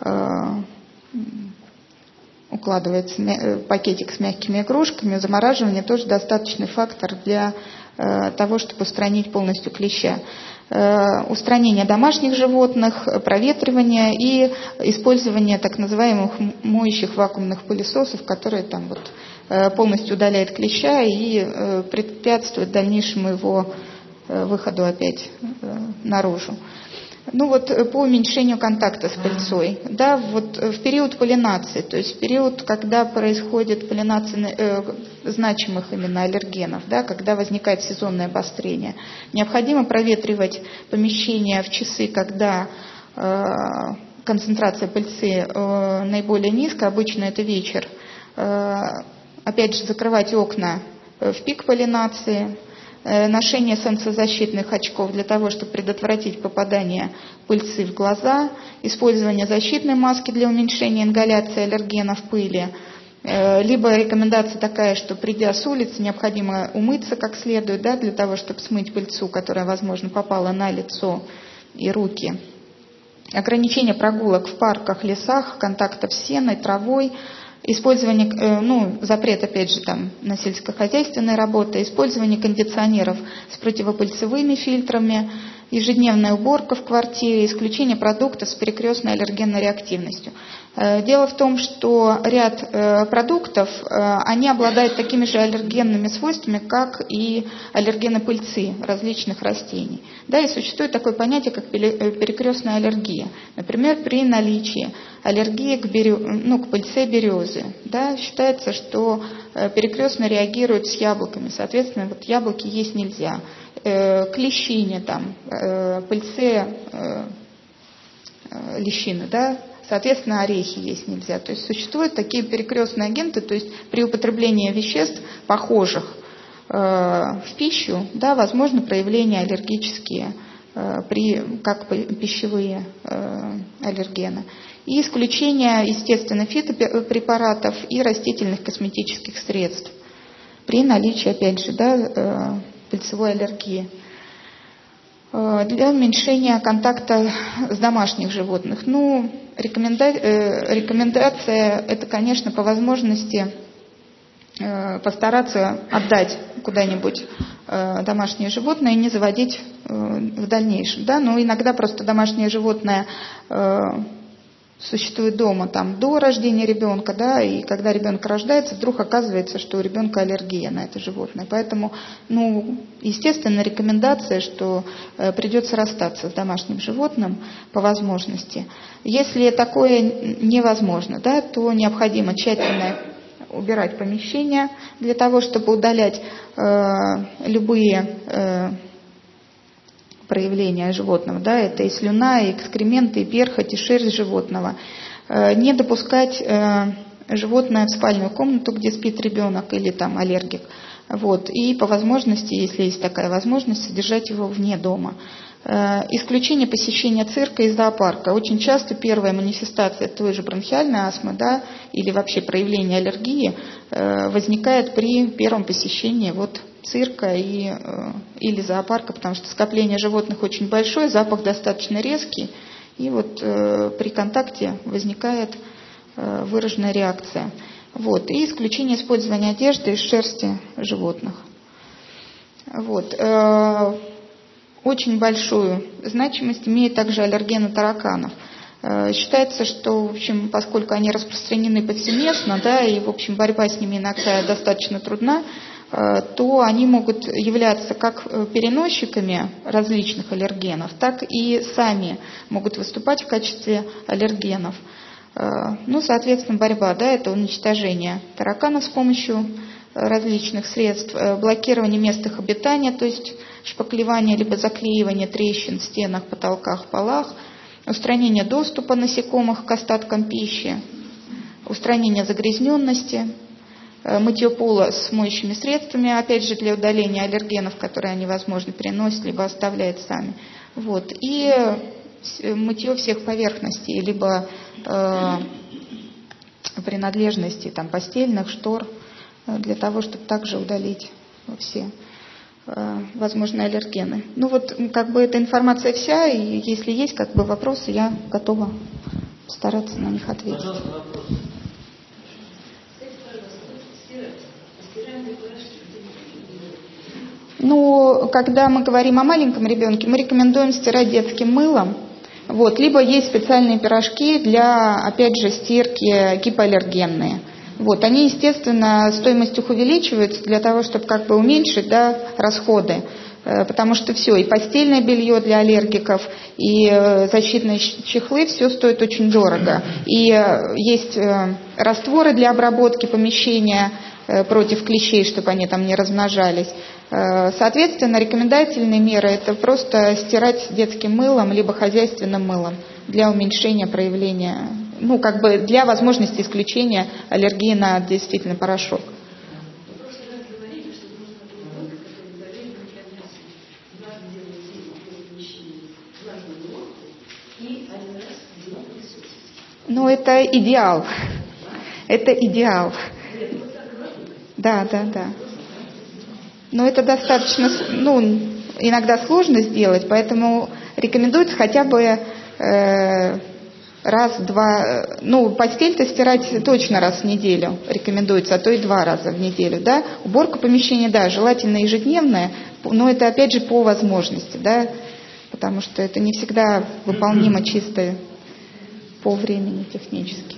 укладывается пакетик с мягкими игрушками. Замораживание тоже достаточный фактор для того, чтобы устранить полностью клеща. Устранение домашних животных, проветривание и использование так называемых моющих вакуумных пылесосов, которые там вот полностью удаляют клеща и препятствуют дальнейшему его выходу опять наружу. Ну вот по уменьшению контакта с пыльцой, да, вот в период поллинации, то есть в период, когда происходит поллинация э, значимых именно аллергенов, да, когда возникает сезонное обострение, необходимо проветривать помещение в часы, когда э, концентрация пыльцы э, наиболее низкая, обычно это вечер, э, опять же закрывать окна в пик поллинации, ношение солнцезащитных очков для того, чтобы предотвратить попадание пыльцы в глаза, использование защитной маски для уменьшения ингаляции аллергенов пыли, либо рекомендация такая, что придя с улицы, необходимо умыться как следует, да, для того, чтобы смыть пыльцу, которая, возможно, попала на лицо и руки. Ограничение прогулок в парках, лесах, контактов с сеной, травой, использование, ну, запрет, опять же, там, на сельскохозяйственной работе, использование кондиционеров с противопыльцевыми фильтрами, ежедневная уборка в квартире, исключение продуктов с перекрестной аллергенной реактивностью. Дело в том, что ряд продуктов, они обладают такими же аллергенными свойствами, как и аллергены пыльцы различных растений. Да, и существует такое понятие, как перекрестная аллергия. Например, при наличии аллергии к, берё... ну, к пыльце березы, да, считается, что перекрестно реагирует с яблоками, соответственно, вот яблоки есть нельзя. К лещине, там, пыльце лещины, да, соответственно, орехи есть нельзя. То есть существуют такие перекрестные агенты, то есть при употреблении веществ, похожих э, в пищу, да, возможно проявления аллергические, э, при, как пищевые э, аллергены. И исключение, естественно, фитопрепаратов и растительных косметических средств при наличии, опять же, да, э, пыльцевой аллергии. Для уменьшения контакта с домашних животных. Ну, рекоменда... рекомендация это, конечно, по возможности постараться отдать куда-нибудь домашнее животное и не заводить в дальнейшем. Да? Но иногда просто домашнее животное существует дома там, до рождения ребенка, да, и когда ребенок рождается, вдруг оказывается, что у ребенка аллергия на это животное. Поэтому, ну, естественно, рекомендация, что э, придется расстаться с домашним животным по возможности. Если такое невозможно, да, то необходимо тщательно убирать помещение для того, чтобы удалять э, любые э, проявления животного, да, это и слюна, и экскременты, и перхоть, и шерсть животного. Не допускать животное в спальную комнату, где спит ребенок или там аллергик. Вот. И по возможности, если есть такая возможность, содержать его вне дома. Исключение посещения цирка и зоопарка. Очень часто первая манифестация той же бронхиальной астмы, да, или вообще проявление аллергии возникает при первом посещении вот цирка и, или зоопарка, потому что скопление животных очень большое, запах достаточно резкий, и вот э, при контакте возникает э, выраженная реакция. Вот. И исключение использования одежды из шерсти животных. Вот. Э, очень большую значимость имеют также аллергены тараканов. Э, считается, что, в общем, поскольку они распространены повсеместно, да, и, в общем, борьба с ними иногда достаточно трудна, то они могут являться как переносчиками различных аллергенов, так и сами могут выступать в качестве аллергенов. Ну, соответственно, борьба, да, это уничтожение тараканов с помощью различных средств, блокирование мест их обитания, то есть шпаклевание либо заклеивание трещин в стенах, потолках, полах, устранение доступа насекомых к остаткам пищи, устранение загрязненности, мытье пола с моющими средствами, опять же, для удаления аллергенов, которые они, возможно, переносят, либо оставляют сами. Вот. И мытье всех поверхностей, либо э, принадлежностей, там, постельных, штор, для того, чтобы также удалить все э, возможные аллергены. Ну вот, как бы, эта информация вся, и если есть, как бы, вопросы, я готова постараться на них ответить. Пожалуйста, вопрос. Ну, когда мы говорим о маленьком ребенке, мы рекомендуем стирать детским мылом. Вот, либо есть специальные пирожки для, опять же, стирки гипоаллергенные. Вот, они, естественно, стоимость их увеличивается для того, чтобы как бы уменьшить, да, расходы. Потому что все, и постельное белье для аллергиков, и защитные чехлы, все стоит очень дорого. И есть растворы для обработки помещения против клещей, чтобы они там не размножались. Соответственно, рекомендательные меры – это просто стирать детским мылом, либо хозяйственным мылом для уменьшения проявления, ну, как бы для возможности исключения аллергии на действительно порошок. Ну, это идеал. Это идеал. Да, да, да. Но это достаточно, ну, иногда сложно сделать, поэтому рекомендуется хотя бы э, раз-два, ну, постель-то стирать точно раз в неделю рекомендуется, а то и два раза в неделю, да. Уборка помещения, да, желательно ежедневная, но это опять же по возможности, да, потому что это не всегда выполнимо чисто по времени технически.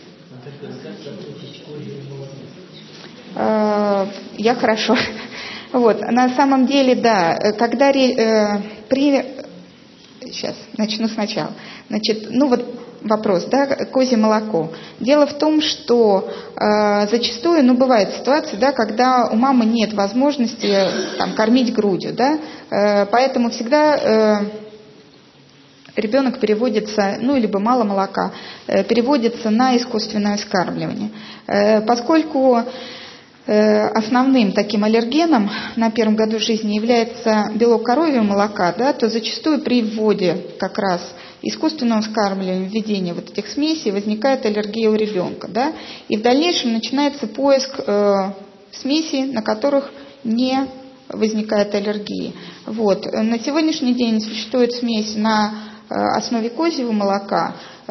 Э, я хорошо. Вот, на самом деле, да, когда э, при... Сейчас, начну сначала. Значит, ну вот вопрос, да, козье молоко. Дело в том, что э, зачастую, ну, бывает ситуация, да, когда у мамы нет возможности там кормить грудью, да, э, поэтому всегда э, ребенок переводится, ну, либо мало молока, э, переводится на искусственное вскармливание. Э, поскольку основным таким аллергеном на первом году жизни является белок коровьего молока, да, то зачастую при вводе как раз искусственного вскармливания, введения вот этих смесей возникает аллергия у ребенка, да, и в дальнейшем начинается поиск э, смесей, на которых не возникает аллергии. Вот. На сегодняшний день существует смесь на э, основе козьего молока, э,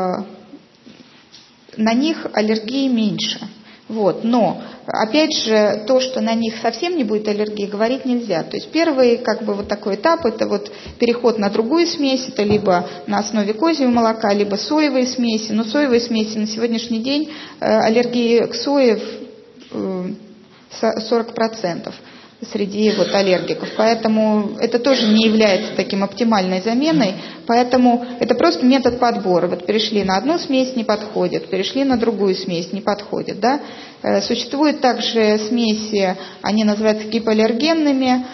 на них аллергии меньше. Вот, но, опять же, то, что на них совсем не будет аллергии, говорить нельзя. То есть первый, как бы, вот такой этап, это вот переход на другую смесь, это либо на основе козьего молока, либо соевые смеси. Но соевые смеси на сегодняшний день э, аллергии к сое э, сорок процентов среди вот аллергиков, поэтому это тоже не является таким оптимальной заменой, поэтому это просто метод подбора. Вот перешли на одну смесь, не подходит, перешли на другую смесь, не подходит, да. Существуют также смеси, они называются гипоаллергенными,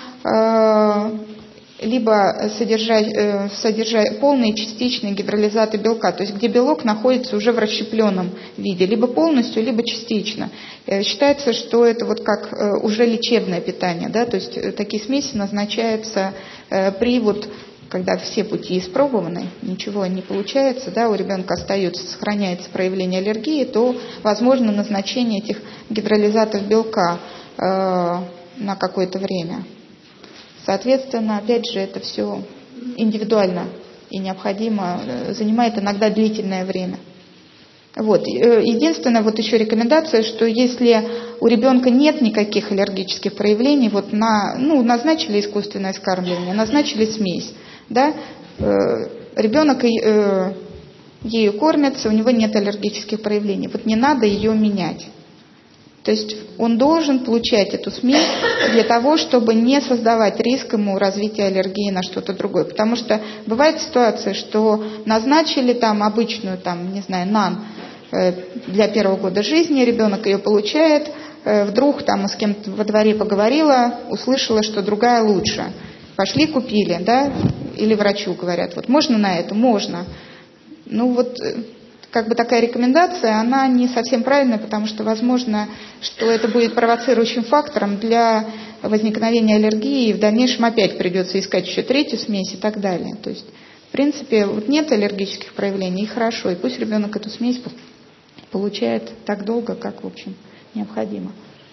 либо содержа, содержа полные и частичные гидролизаты белка, то есть где белок находится уже в расщепленном виде, либо полностью, либо частично. Считается, что это вот как уже лечебное питание, да, то есть такие смеси назначаются при вот, когда все пути испробованы, ничего не получается, да, у ребенка остается, сохраняется проявление аллергии, то возможно назначение этих гидролизатов белка э, на какое-то время. Соответственно, опять же, это все индивидуально и необходимо, занимает иногда длительное время. Вот. Единственная вот еще рекомендация, что если у ребенка нет никаких аллергических проявлений, вот на, ну, назначили искусственное вскармливание, назначили смесь, да, ребенок ею кормится, у него нет аллергических проявлений, вот не надо ее менять. То есть он должен получать эту смесь для того, чтобы не создавать риск ему развития аллергии на что-то другое. Потому что бывает ситуация, что назначили там обычную, там, не знаю, нан для первого года жизни, ребенок ее получает, вдруг там с кем-то во дворе поговорила, услышала, что другая лучше. Пошли купили, да, или врачу говорят, вот можно на это? Можно. Ну вот как бы такая рекомендация, она не совсем правильная, потому что возможно, что это будет провоцирующим фактором для возникновения аллергии, и в дальнейшем опять придется искать еще третью смесь и так далее. То есть, в принципе, вот нет аллергических проявлений, и хорошо, и пусть ребенок эту смесь получает так долго, как, в общем, необходимо.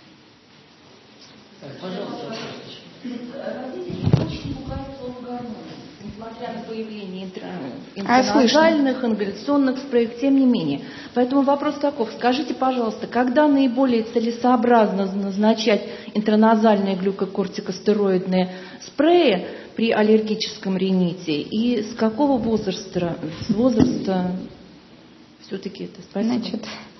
Пожалуйста. Несмотря на появление интраназальных, ингаляционных спреев, тем не менее. Поэтому вопрос таков. Скажите, пожалуйста, когда наиболее целесообразно назначать интраназальные глюкокортикостероидные спреи при аллергическом рините? И с какого возраста, с возраста все-таки это? Спасибо. Значит,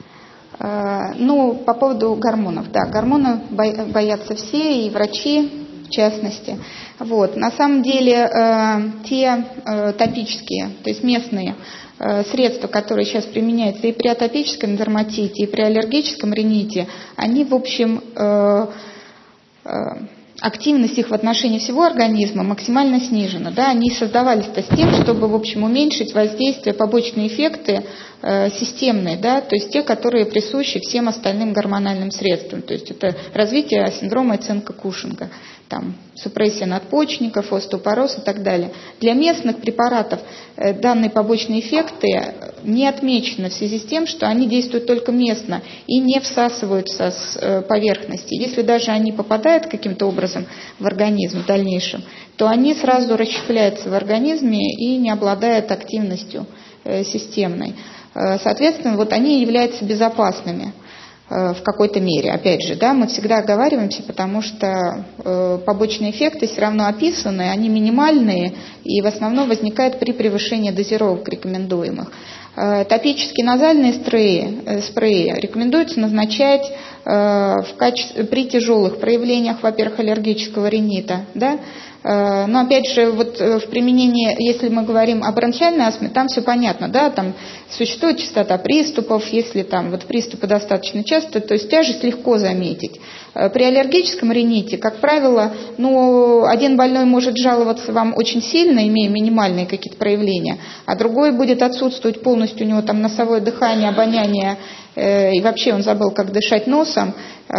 э, ну, по поводу гормонов. Да, гормоны боятся все, и врачи в частности. Вот. На самом деле э, те э, топические, то есть местные э, средства, которые сейчас применяются и при атопическом дерматите, и при аллергическом рините, они, в общем, э, э, активность их в отношении всего организма максимально снижена. Да? Они создавались-то с тем, чтобы, в общем, уменьшить воздействие, побочные эффекты э, системные, да? То есть те, которые присущи всем остальным гормональным средствам. То есть это развитие синдрома Эценко-Кушинга, там, супрессия надпочечников, остеопороз и так далее. Для местных препаратов э, данные побочные эффекты не отмечены в связи с тем, что они действуют только местно и не всасываются с э, поверхности. Если даже они попадают каким-то образом в организм в дальнейшем, то они сразу расщепляются в организме и не обладают активностью э, системной. Э, соответственно, вот они являются безопасными в какой-то мере. Опять же, да, мы всегда оговариваемся, потому что э, побочные эффекты все равно описаны, они минимальные и в основном возникают при превышении дозировок рекомендуемых. Э, топические назальные спреи, э, спреи рекомендуется назначать э, в качестве, при тяжелых проявлениях, во-первых, аллергического ринита, да. Но опять же, вот в применении, если мы говорим о бронхиальной астме, там все понятно, да, там существует частота приступов, если там вот приступы достаточно часто, то есть тяжесть легко заметить. При аллергическом рините, как правило, ну, один больной может жаловаться вам очень сильно, имея минимальные какие-то проявления, а другой будет отсутствовать полностью, у него там носовое дыхание, обоняние, и вообще он забыл, как дышать носом,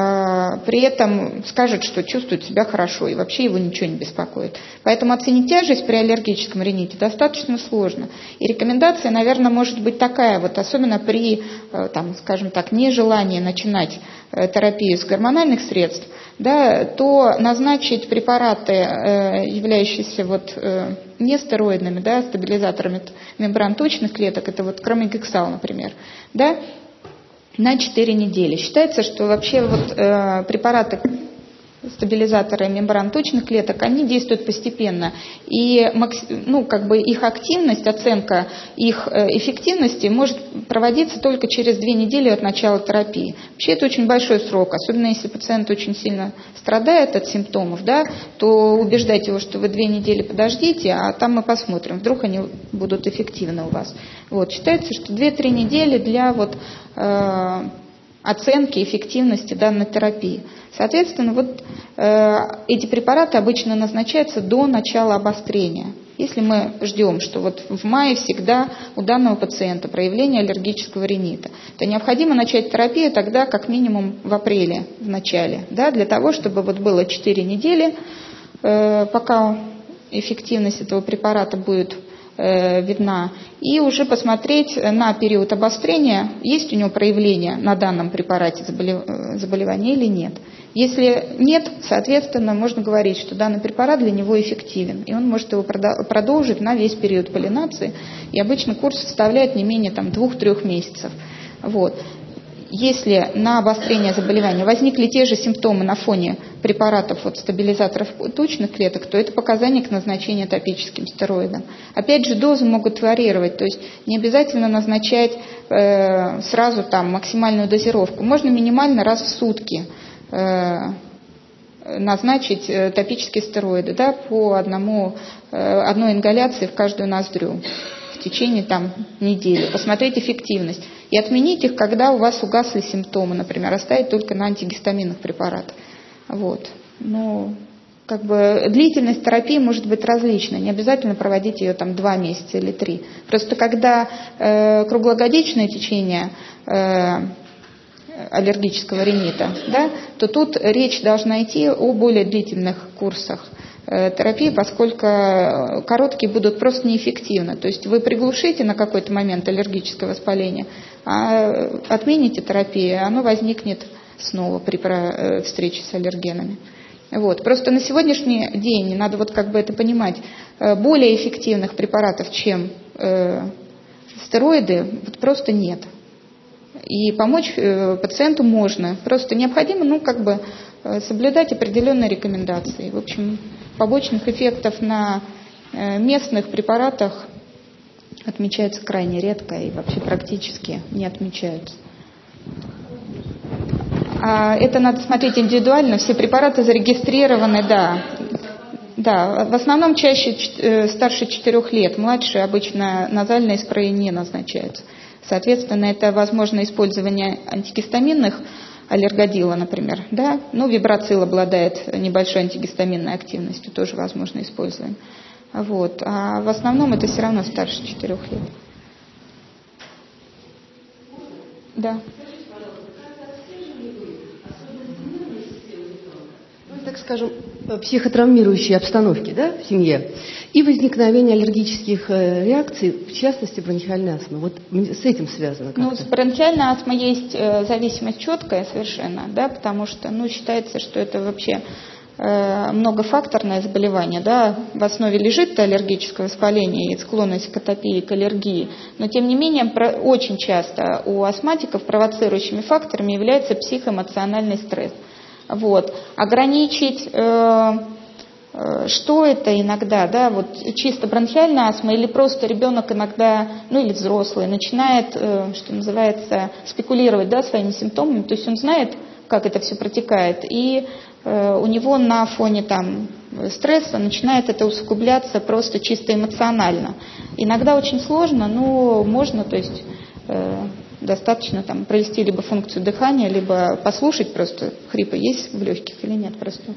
при этом скажет, что чувствует себя хорошо, и вообще его ничего не беспокоит. Поэтому оценить тяжесть при аллергическом рините достаточно сложно. И рекомендация, наверное, может быть такая, вот особенно при, там, скажем так, нежелании начинать терапию с гормональных средств, да, то назначить препараты, являющиеся вот нестероидными, да, стабилизаторами мембран тучных клеток, это вот кромигексал, например, да, на четыре недели. Считается, что вообще вот, э, препараты стабилизаторы мембран тучных клеток, они действуют постепенно. И ну, как бы их активность, оценка их эффективности может проводиться только через две недели от начала терапии. Вообще это очень большой срок, особенно если пациент очень сильно страдает от симптомов, да, то убеждать его, что вы две недели подождите, а там мы посмотрим, вдруг они будут эффективны у вас. Вот, считается, что две-три недели для вот, э, оценки эффективности данной терапии. Соответственно, вот э, эти препараты обычно назначаются до начала обострения. Если мы ждем, что вот в мае всегда у данного пациента проявление аллергического ринита, то необходимо начать терапию тогда как минимум в апреле, в начале, да, для того, чтобы вот было четыре недели, э, пока эффективность этого препарата будет э, видна, и уже посмотреть на период обострения, есть у него проявление на данном препарате заболевания или нет. Если нет, соответственно, можно говорить, что данный препарат для него эффективен, и он может его продолжить на весь период полинации, и обычно курс составляет не менее там, двух-трех месяцев. Вот. Если на обострение заболевания возникли те же симптомы на фоне препаратов от стабилизаторов тучных клеток, то это показание к назначению топическим стероидам. Опять же, дозы могут варьировать, то есть не обязательно назначать э, сразу там, максимальную дозировку. Можно минимально раз в сутки э, назначить э, топические стероиды, да, по одному, э, одной ингаляции в каждую ноздрю в течение там, недели, посмотреть эффективность и отменить их, когда у вас угасли симптомы, например, оставить только на антигистаминных препаратах. Вот. Но как бы длительность терапии может быть различной, не обязательно проводить ее там два месяца или три. Просто когда э, круглогодичное течение э, аллергического ринита, да, то тут речь должна идти о более длительных курсах э, терапии, поскольку короткие будут просто неэффективны. То есть вы приглушите на какой-то момент аллергическое воспаление, а отмените терапию, оно возникнет снова при э, встрече с аллергенами. Вот. Просто на сегодняшний день, надо вот как бы это понимать, более эффективных препаратов, чем э, стероиды, вот просто нет. И помочь э, пациенту можно. Просто необходимо, ну, как бы э, соблюдать определенные рекомендации. В общем, побочных эффектов на э, местных препаратах отмечается крайне редко и вообще практически не отмечаются. Это надо смотреть индивидуально. Все препараты зарегистрированы, да. Да, в основном чаще старше четырех лет. Младше обычно назальные спреи не назначаются. Соответственно, это возможно использование антигистаминных, аллергодила, например. Да? Ну, вибрацил обладает небольшой антигистаминной активностью, тоже возможно использование. Вот. А в основном это все равно старше четырех лет. Да. Так скажем, психотравмирующей обстановки, да, в семье, и возникновение аллергических реакций, в частности, бронхиальной астмы. Вот с этим связано как-то? Ну, с бронхиальной астмой есть зависимость четкая совершенно, да, потому что, ну, считается, что это вообще э, многофакторное заболевание, да, в основе лежит аллергическое воспаление и склонность к атопии, к аллергии, но, тем не менее, про, очень часто у астматиков провоцирующими факторами является психоэмоциональный стресс. Вот. Ограничить, э, э, что это иногда, да, вот чисто бронхиальная астма или просто ребенок иногда, ну или взрослый, начинает, э, что называется, спекулировать, да, своими симптомами, то есть он знает, как это все протекает, и э, у него на фоне там стресса начинает это усугубляться просто чисто эмоционально. Иногда очень сложно, но можно, то есть... Э, достаточно там провести либо функцию дыхания, либо послушать просто, хрипы есть в легких или нет просто.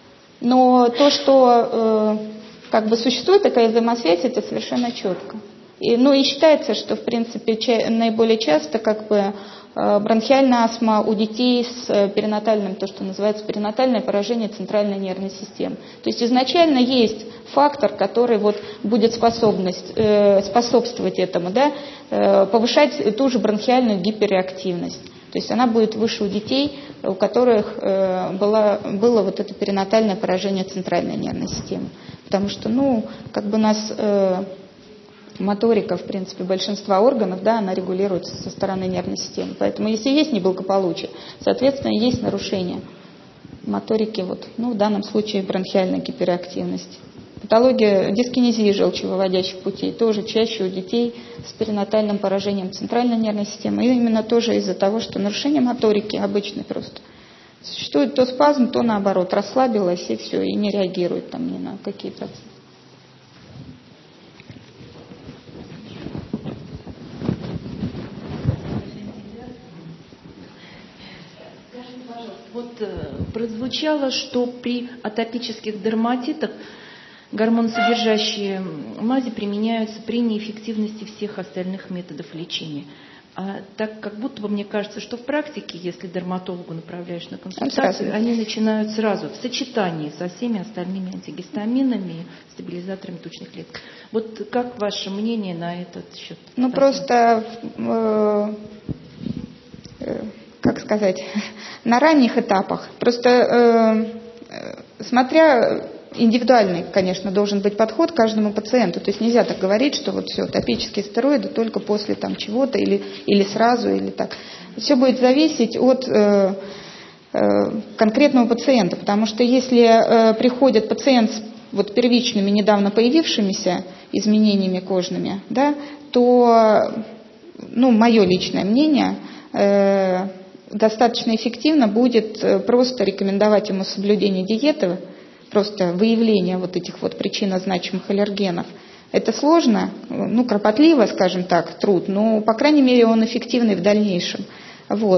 Но то, что э, как бы существует такая взаимосвязь, это совершенно четко. И, ну и считается, что в принципе ча- наиболее часто как бы э, бронхиальная астма у детей с перинатальным, то, что называется перинатальное поражение центральной нервной системы. То есть изначально есть фактор, который вот будет способность, э, способствовать этому, да, э, повышать ту же бронхиальную гиперреактивность. То есть она будет выше у детей, у которых э, было, было вот это перинатальное поражение центральной нервной системы. Потому что, ну, как бы у нас э, моторика, в принципе, большинства органов, да, она регулируется со стороны нервной системы. Поэтому если есть неблагополучие, соответственно, есть нарушение моторики, вот, ну, в данном случае бронхиальной гиперреактивности. Патология дискинезии желчевыводящих путей тоже чаще у детей с перинатальным поражением центральной нервной системы. И именно тоже из-за того, что нарушение моторики обычное просто. Существует то спазм, то наоборот, расслабилась и все, и не реагирует там ни на какие процессы. Скажите, пожалуйста, вот э, прозвучало, что при атопических дерматитах гормоносодержащие мази применяются при неэффективности всех остальных методов лечения. А так как будто бы мне кажется, что в практике, если дерматологу направляешь на консультацию, они начинают сразу в сочетании со всеми остальными антигистаминами, стабилизаторами тучных клеток. Вот как ваше мнение на этот счет? Ну, просто, э, э, как сказать, на ранних этапах. Просто э, смотря... Индивидуальный, конечно, должен быть подход к каждому пациенту. То есть нельзя так говорить, что вот все, топические стероиды только после там чего-то или, или сразу, или так. Все будет зависеть от э, э, конкретного пациента, потому что если э, приходит пациент с вот первичными, недавно появившимися изменениями кожными, да, то, ну, мое личное мнение, э, достаточно эффективно будет просто рекомендовать ему соблюдение диеты, просто выявление вот этих вот причинно-значимых аллергенов. Это сложно, ну, кропотливо, скажем так, труд, но, по крайней мере, он эффективный в дальнейшем. Вот.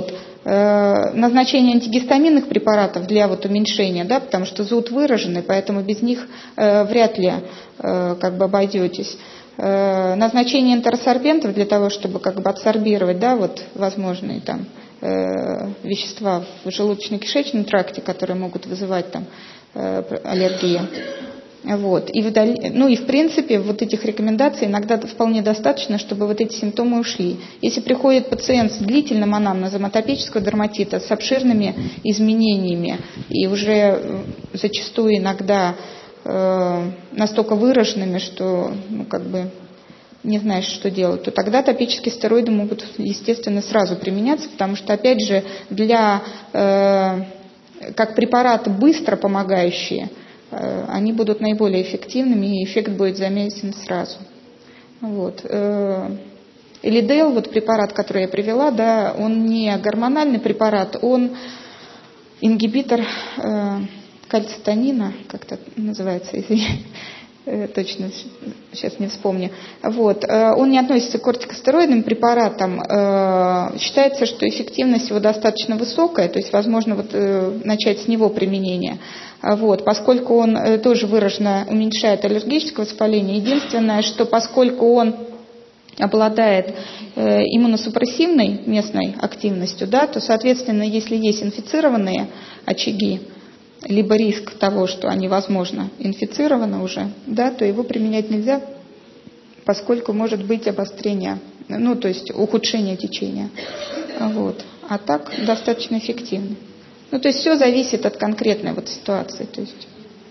назначение антигистаминных препаратов для вот уменьшения, да, потому что зуд выраженный, поэтому без них вряд ли как бы обойдетесь. Назначение энтеросорбентов для того, чтобы как бы абсорбировать, да, вот возможные там вещества в желудочно-кишечном тракте, которые могут вызывать там аллергию. Вот. И вдали, ну и в принципе вот этих рекомендаций иногда вполне достаточно, чтобы вот эти симптомы ушли. Если приходит пациент с длительным анамнезом атопического дерматита, с обширными изменениями и уже зачастую иногда э, настолько выраженными, что ну, как бы не знаешь, что делать, то тогда топические стероиды могут, естественно, сразу применяться, потому что, опять же, для, э, как препараты быстро помогающие, они будут наиболее эффективными, и эффект будет заметен сразу. Вот. Элидел, вот препарат, который я привела, да, он не гормональный препарат, он ингибитор э, кальцитонина, как-то называется, если точно сейчас не вспомню. Вот. Он не относится к кортикостероидным препаратам. Считается, что эффективность его достаточно высокая, то есть возможно вот начать с него применение. Вот. Поскольку он тоже выраженно уменьшает аллергическое воспаление, единственное, что поскольку он обладает иммуносупрессивной местной активностью, да, то, соответственно, если есть инфицированные очаги, либо риск того, что они, возможно, инфицированы уже, да, то его применять нельзя, поскольку может быть обострение, ну, то есть ухудшение течения. Вот. А так достаточно эффективно. Ну, то есть все зависит от конкретной вот ситуации. То есть.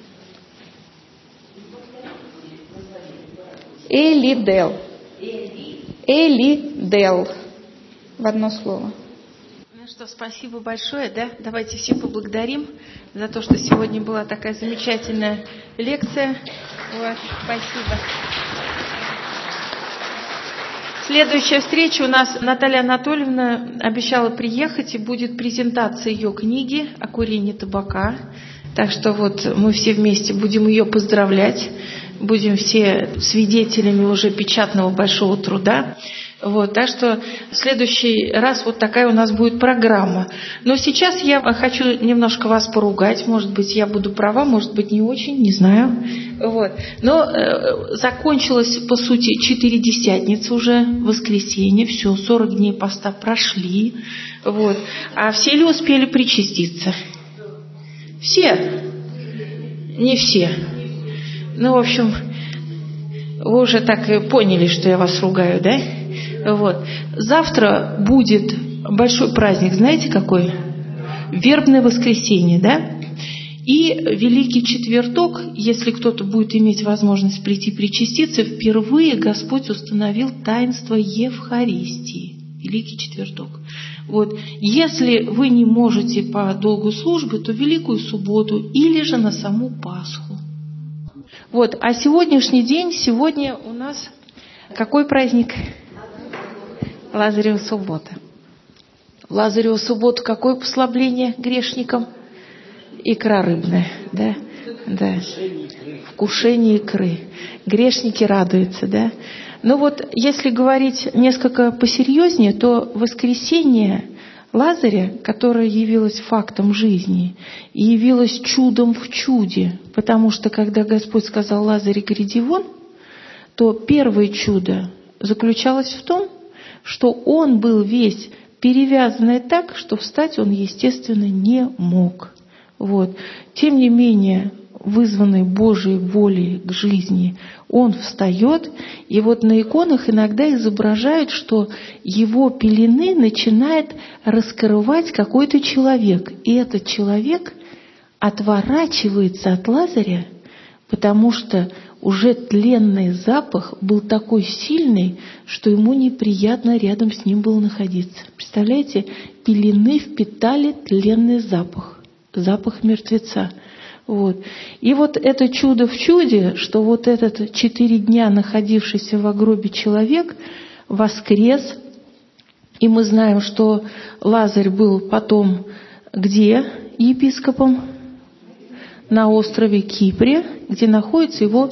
Элидел. Элидел. В одно слово. Что, спасибо большое, да? Давайте все поблагодарим за то, что сегодня была такая замечательная лекция. Вот, спасибо. Следующая встреча у нас Наталья Анатольевна обещала приехать, и будет презентация ее книги о курении табака. Так что вот мы все вместе будем ее поздравлять, будем все свидетелями уже печатного большого труда. Вот, так что в следующий раз вот такая у нас будет программа. Но сейчас я хочу немножко вас поругать. Может быть, я буду права, может быть, не очень, не знаю. Вот. Но э, закончилось, по сути, четыредесятница уже, воскресенье. Все, сорок дней поста прошли. Вот. А все ли успели причаститься? Все? Не все. Ну, в общем, вы уже так и поняли, что я вас ругаю, да? Вот. Завтра будет большой праздник, знаете какой? Вербное воскресенье, да? И Великий Четверток, если кто-то будет иметь возможность прийти причаститься, впервые Господь установил таинство Евхаристии. Великий Четверток. Вот. Если вы не можете по долгу службы, то Великую Субботу или же на саму Пасху. Вот. А сегодняшний день, сегодня у нас какой праздник? Лазарева суббота. В Лазареву субботу какое послабление грешникам? Икра рыбная, да? Да. Вкушение икры. Грешники радуются, да? Ну вот, если говорить несколько посерьезнее, то воскресение Лазаря, которое явилось фактом жизни, и явилось чудом в чуде, потому что когда Господь сказал: Лазарь, гряди вон, то первое чудо заключалось в том, что он был весь перевязанный так, что встать он, естественно, не мог. Вот. Тем не менее, вызванный Божьей волей к жизни, он встает, и вот на иконах иногда изображают, что его пелены начинает раскрывать какой-то человек, и этот человек отворачивается от Лазаря, потому что уже тленный запах был такой сильный, что ему неприятно рядом с ним было находиться. Представляете, пелены впитали тленный запах, запах мертвеца. Вот. И вот это чудо в чуде, что вот этот четыре дня находившийся в гробе человек воскрес, и мы знаем, что Лазарь был потом где епископом? На острове Кипре, где находится его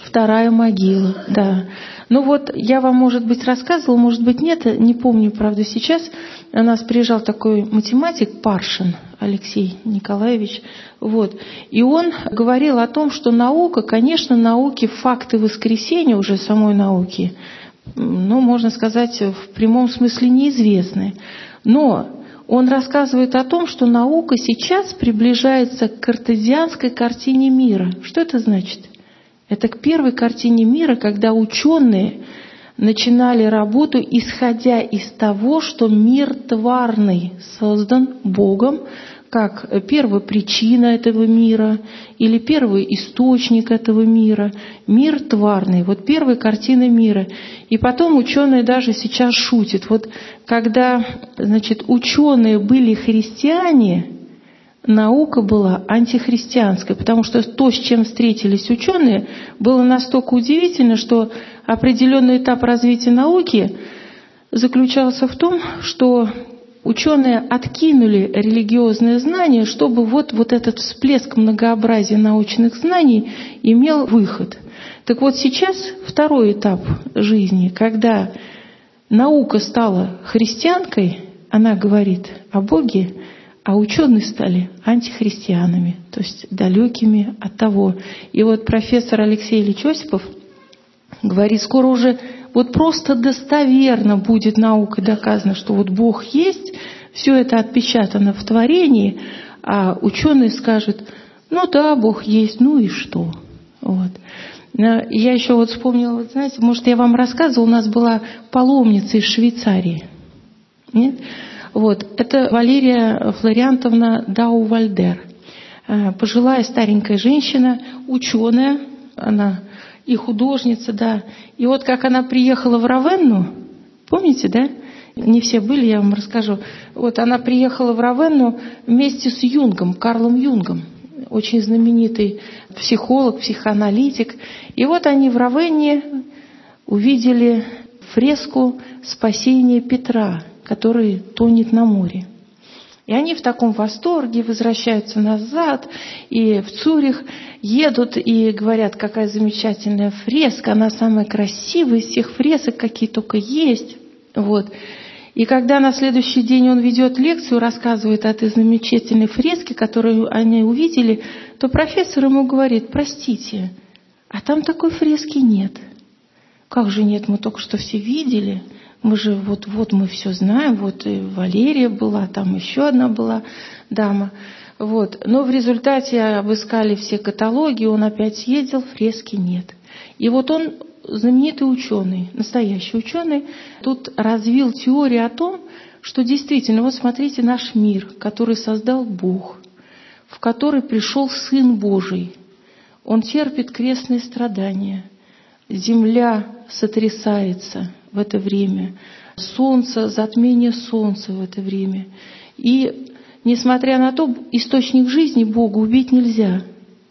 вторая могила, да. Ну вот, я вам, может быть, рассказывала, может быть, нет, не помню, правда, сейчас. У нас приезжал такой математик Паршин Алексей Николаевич, вот, и он говорил о том, что наука, конечно, науки, факты воскресения уже самой науки, ну, можно сказать, в прямом смысле неизвестны. Но он рассказывает о том, что наука сейчас приближается к картезианской картине мира. Что это значит? Это к первой картине мира, когда ученые начинали работу, исходя из того, что мир тварный создан Богом, как первопричина этого мира или первый источник этого мира, мир тварный, вот первая картина мира. И потом ученые даже сейчас шутят. Вот когда, значит, ученые были христиане, наука была антихристианской, потому что то, с чем встретились ученые, было настолько удивительно, что определенный этап развития науки заключался в том, что ученые откинули религиозные знания, чтобы вот, вот этот всплеск многообразия научных знаний имел выход. Так вот сейчас второй этап жизни, когда наука стала христианкой, она говорит о Боге, а ученые стали антихристианами, то есть далекими от того. И вот профессор Алексей Ильич Осипов говорит, скоро уже вот просто достоверно будет наукой доказано, что вот Бог есть, все это отпечатано в творении, а ученые скажут, ну да, Бог есть, ну и что? Вот. Я еще вот вспомнила, вот знаете, может, я вам рассказывала, у нас была паломница из Швейцарии. Нет? Вот. Это Валерия Флориантовна Дау-Вальдер. Пожилая старенькая женщина, ученая, она и художница, да. И вот как она приехала в Равенну, помните, да? Не все были, я вам расскажу. Вот она приехала в Равенну вместе с Юнгом, Карлом Юнгом, очень знаменитый психолог, психоаналитик. И вот они в Равенне увидели фреску «Спасение Петра», который тонет на море. И они в таком восторге возвращаются назад, и в Цюрих едут и говорят, какая замечательная фреска, она самая красивая из всех фресок, какие только есть. Вот. И когда на следующий день он ведет лекцию, рассказывает о этой замечательной фреске, которую они увидели, то профессор ему говорит, простите, а там такой фрески нет. Как же нет, мы только что все видели. Мы же, вот, вот мы все знаем, вот и Валерия была, там еще одна была дама. Вот. Но в результате обыскали все каталоги, он опять съездил, фрески нет. И вот он, знаменитый ученый, настоящий ученый, тут развил теорию о том, что действительно, вот смотрите, наш мир, который создал Бог, в который пришел Сын Божий, он терпит крестные страдания, земля сотрясается в это время, солнце, затмение солнца в это время. И, несмотря на то, источник жизни Бога убить нельзя.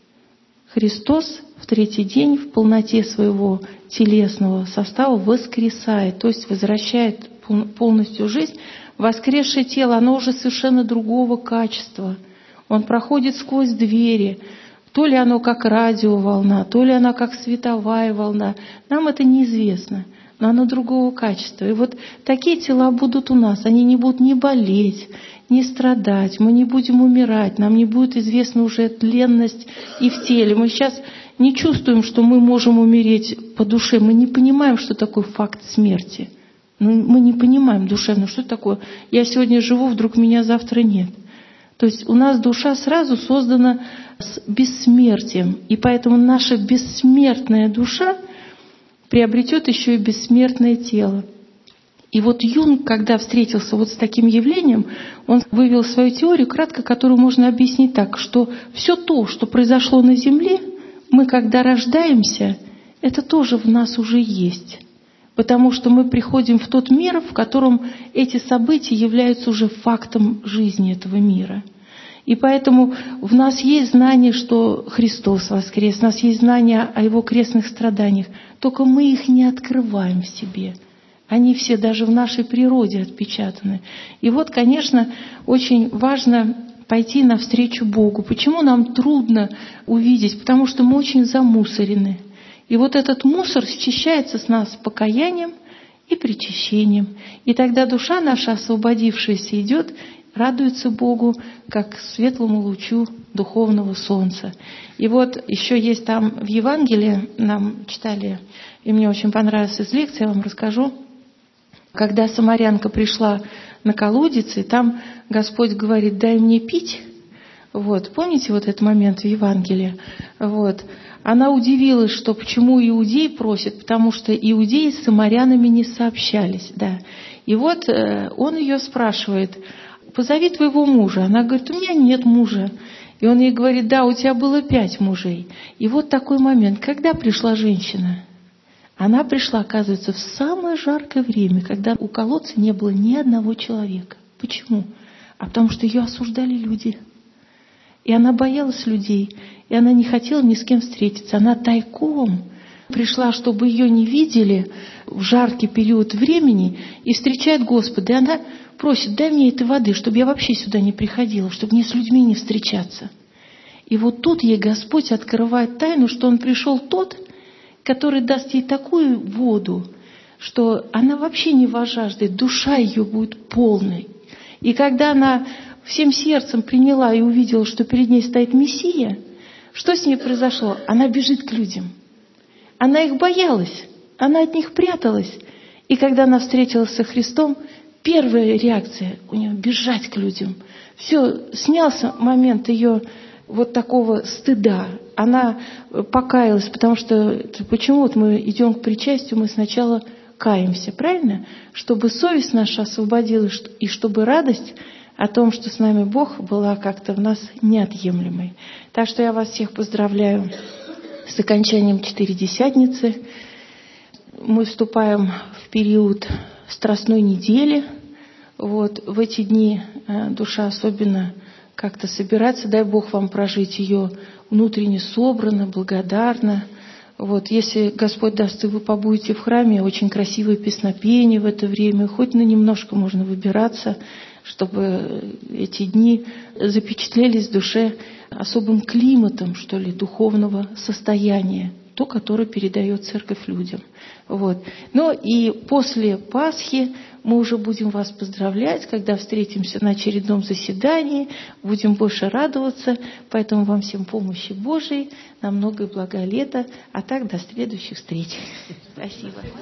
Христос в третий день в полноте своего телесного состава воскресает, то есть возвращает полностью жизнь. Воскресшее тело, оно уже совершенно другого качества. Он проходит сквозь двери. То ли оно как радиоволна, то ли оно как световая волна. Нам это неизвестно, но оно другого качества. И вот такие тела будут у нас. Они не будут ни болеть, ни страдать. Мы не будем умирать. Нам не будет известна уже тленность и в теле. Мы сейчас не чувствуем, что мы можем умереть по душе. Мы не понимаем, что такое факт смерти. Мы не понимаем душевно, что такое. Я сегодня живу, вдруг меня завтра нет. То есть у нас душа сразу создана с бессмертием. И поэтому наша бессмертная душа приобретет еще и бессмертное тело. И вот Юнг, когда встретился вот с таким явлением, он вывел свою теорию, кратко, которую можно объяснить так, что все то, что произошло на Земле, мы, когда рождаемся, это тоже в нас уже есть. Потому что мы приходим в тот мир, в котором эти события являются уже фактом жизни этого мира. И поэтому в нас есть знание, что Христос воскрес, у нас есть знание о Его крестных страданиях, только мы их не открываем в себе. Они все даже в нашей природе отпечатаны. И вот, конечно, очень важно пойти навстречу Богу. Почему нам трудно увидеть? Потому что мы очень замусорены. И вот этот мусор счищается с нас покаянием и причащением. И тогда душа наша, освободившаяся, идет, радуется Богу, как светлому лучу духовного солнца. И вот еще есть там в Евангелии, нам читали, и мне очень понравилась из лекции, я вам расскажу, когда самарянка пришла на колодец, и там Господь говорит: дай мне пить. Вот, помните вот этот момент в Евангелии? Вот. Она удивилась, что почему иудеи просят, потому что иудеи с самарянами не сообщались. Да. И вот э, он ее спрашивает: позови твоего мужа. Она говорит: у меня нет мужа. И он ей говорит: да, у тебя было пять мужей. И вот такой момент, когда пришла женщина? Она пришла, оказывается, в самое жаркое время, когда у колодца не было ни одного человека. Почему? А потому что ее осуждали люди. И она боялась людей, и она не хотела ни с кем встретиться. Она тайком пришла, чтобы ее не видели в жаркий период времени, и встречает Господа. И она просит: дай мне этой воды, чтобы я вообще сюда не приходила, чтобы мне с людьми не встречаться. И вот тут ей Господь открывает тайну, что Он пришел тот, который даст ей такую воду, что она вообще не возжаждет, душа ее будет полной. И когда она всем сердцем приняла и увидела, что перед ней стоит Мессия, что с ней произошло? Она бежит к людям. Она их боялась, она от них пряталась. И когда она встретилась со Христом, первая реакция у нее — бежать к людям. Все, снялся момент ее вот такого стыда. Она покаялась, потому что почему вот мы идем к причастию, мы сначала каемся, правильно? Чтобы совесть наша освободилась, и чтобы радость о том, что с нами Бог, была как-то в нас неотъемлемой. Так что я вас всех поздравляю с окончанием Четыредесятницы. Мы вступаем в период Страстной недели. Вот в эти дни душа особенно как-то собирается. Дай Бог вам прожить ее внутренне собранно, благодарно. Вот, если Господь даст, и вы побудете в храме, очень красивое песнопение в это время, хоть на немножко можно выбираться, чтобы эти дни запечатлелись в душе особым климатом, что ли, духовного состояния, то, которое передает Церковь людям. Вот. Но и после Пасхи мы уже будем вас поздравлять, когда встретимся на очередном заседании, будем больше радоваться, поэтому вам всем помощи Божией, на многое благое лето, а так до следующих встреч. Спасибо.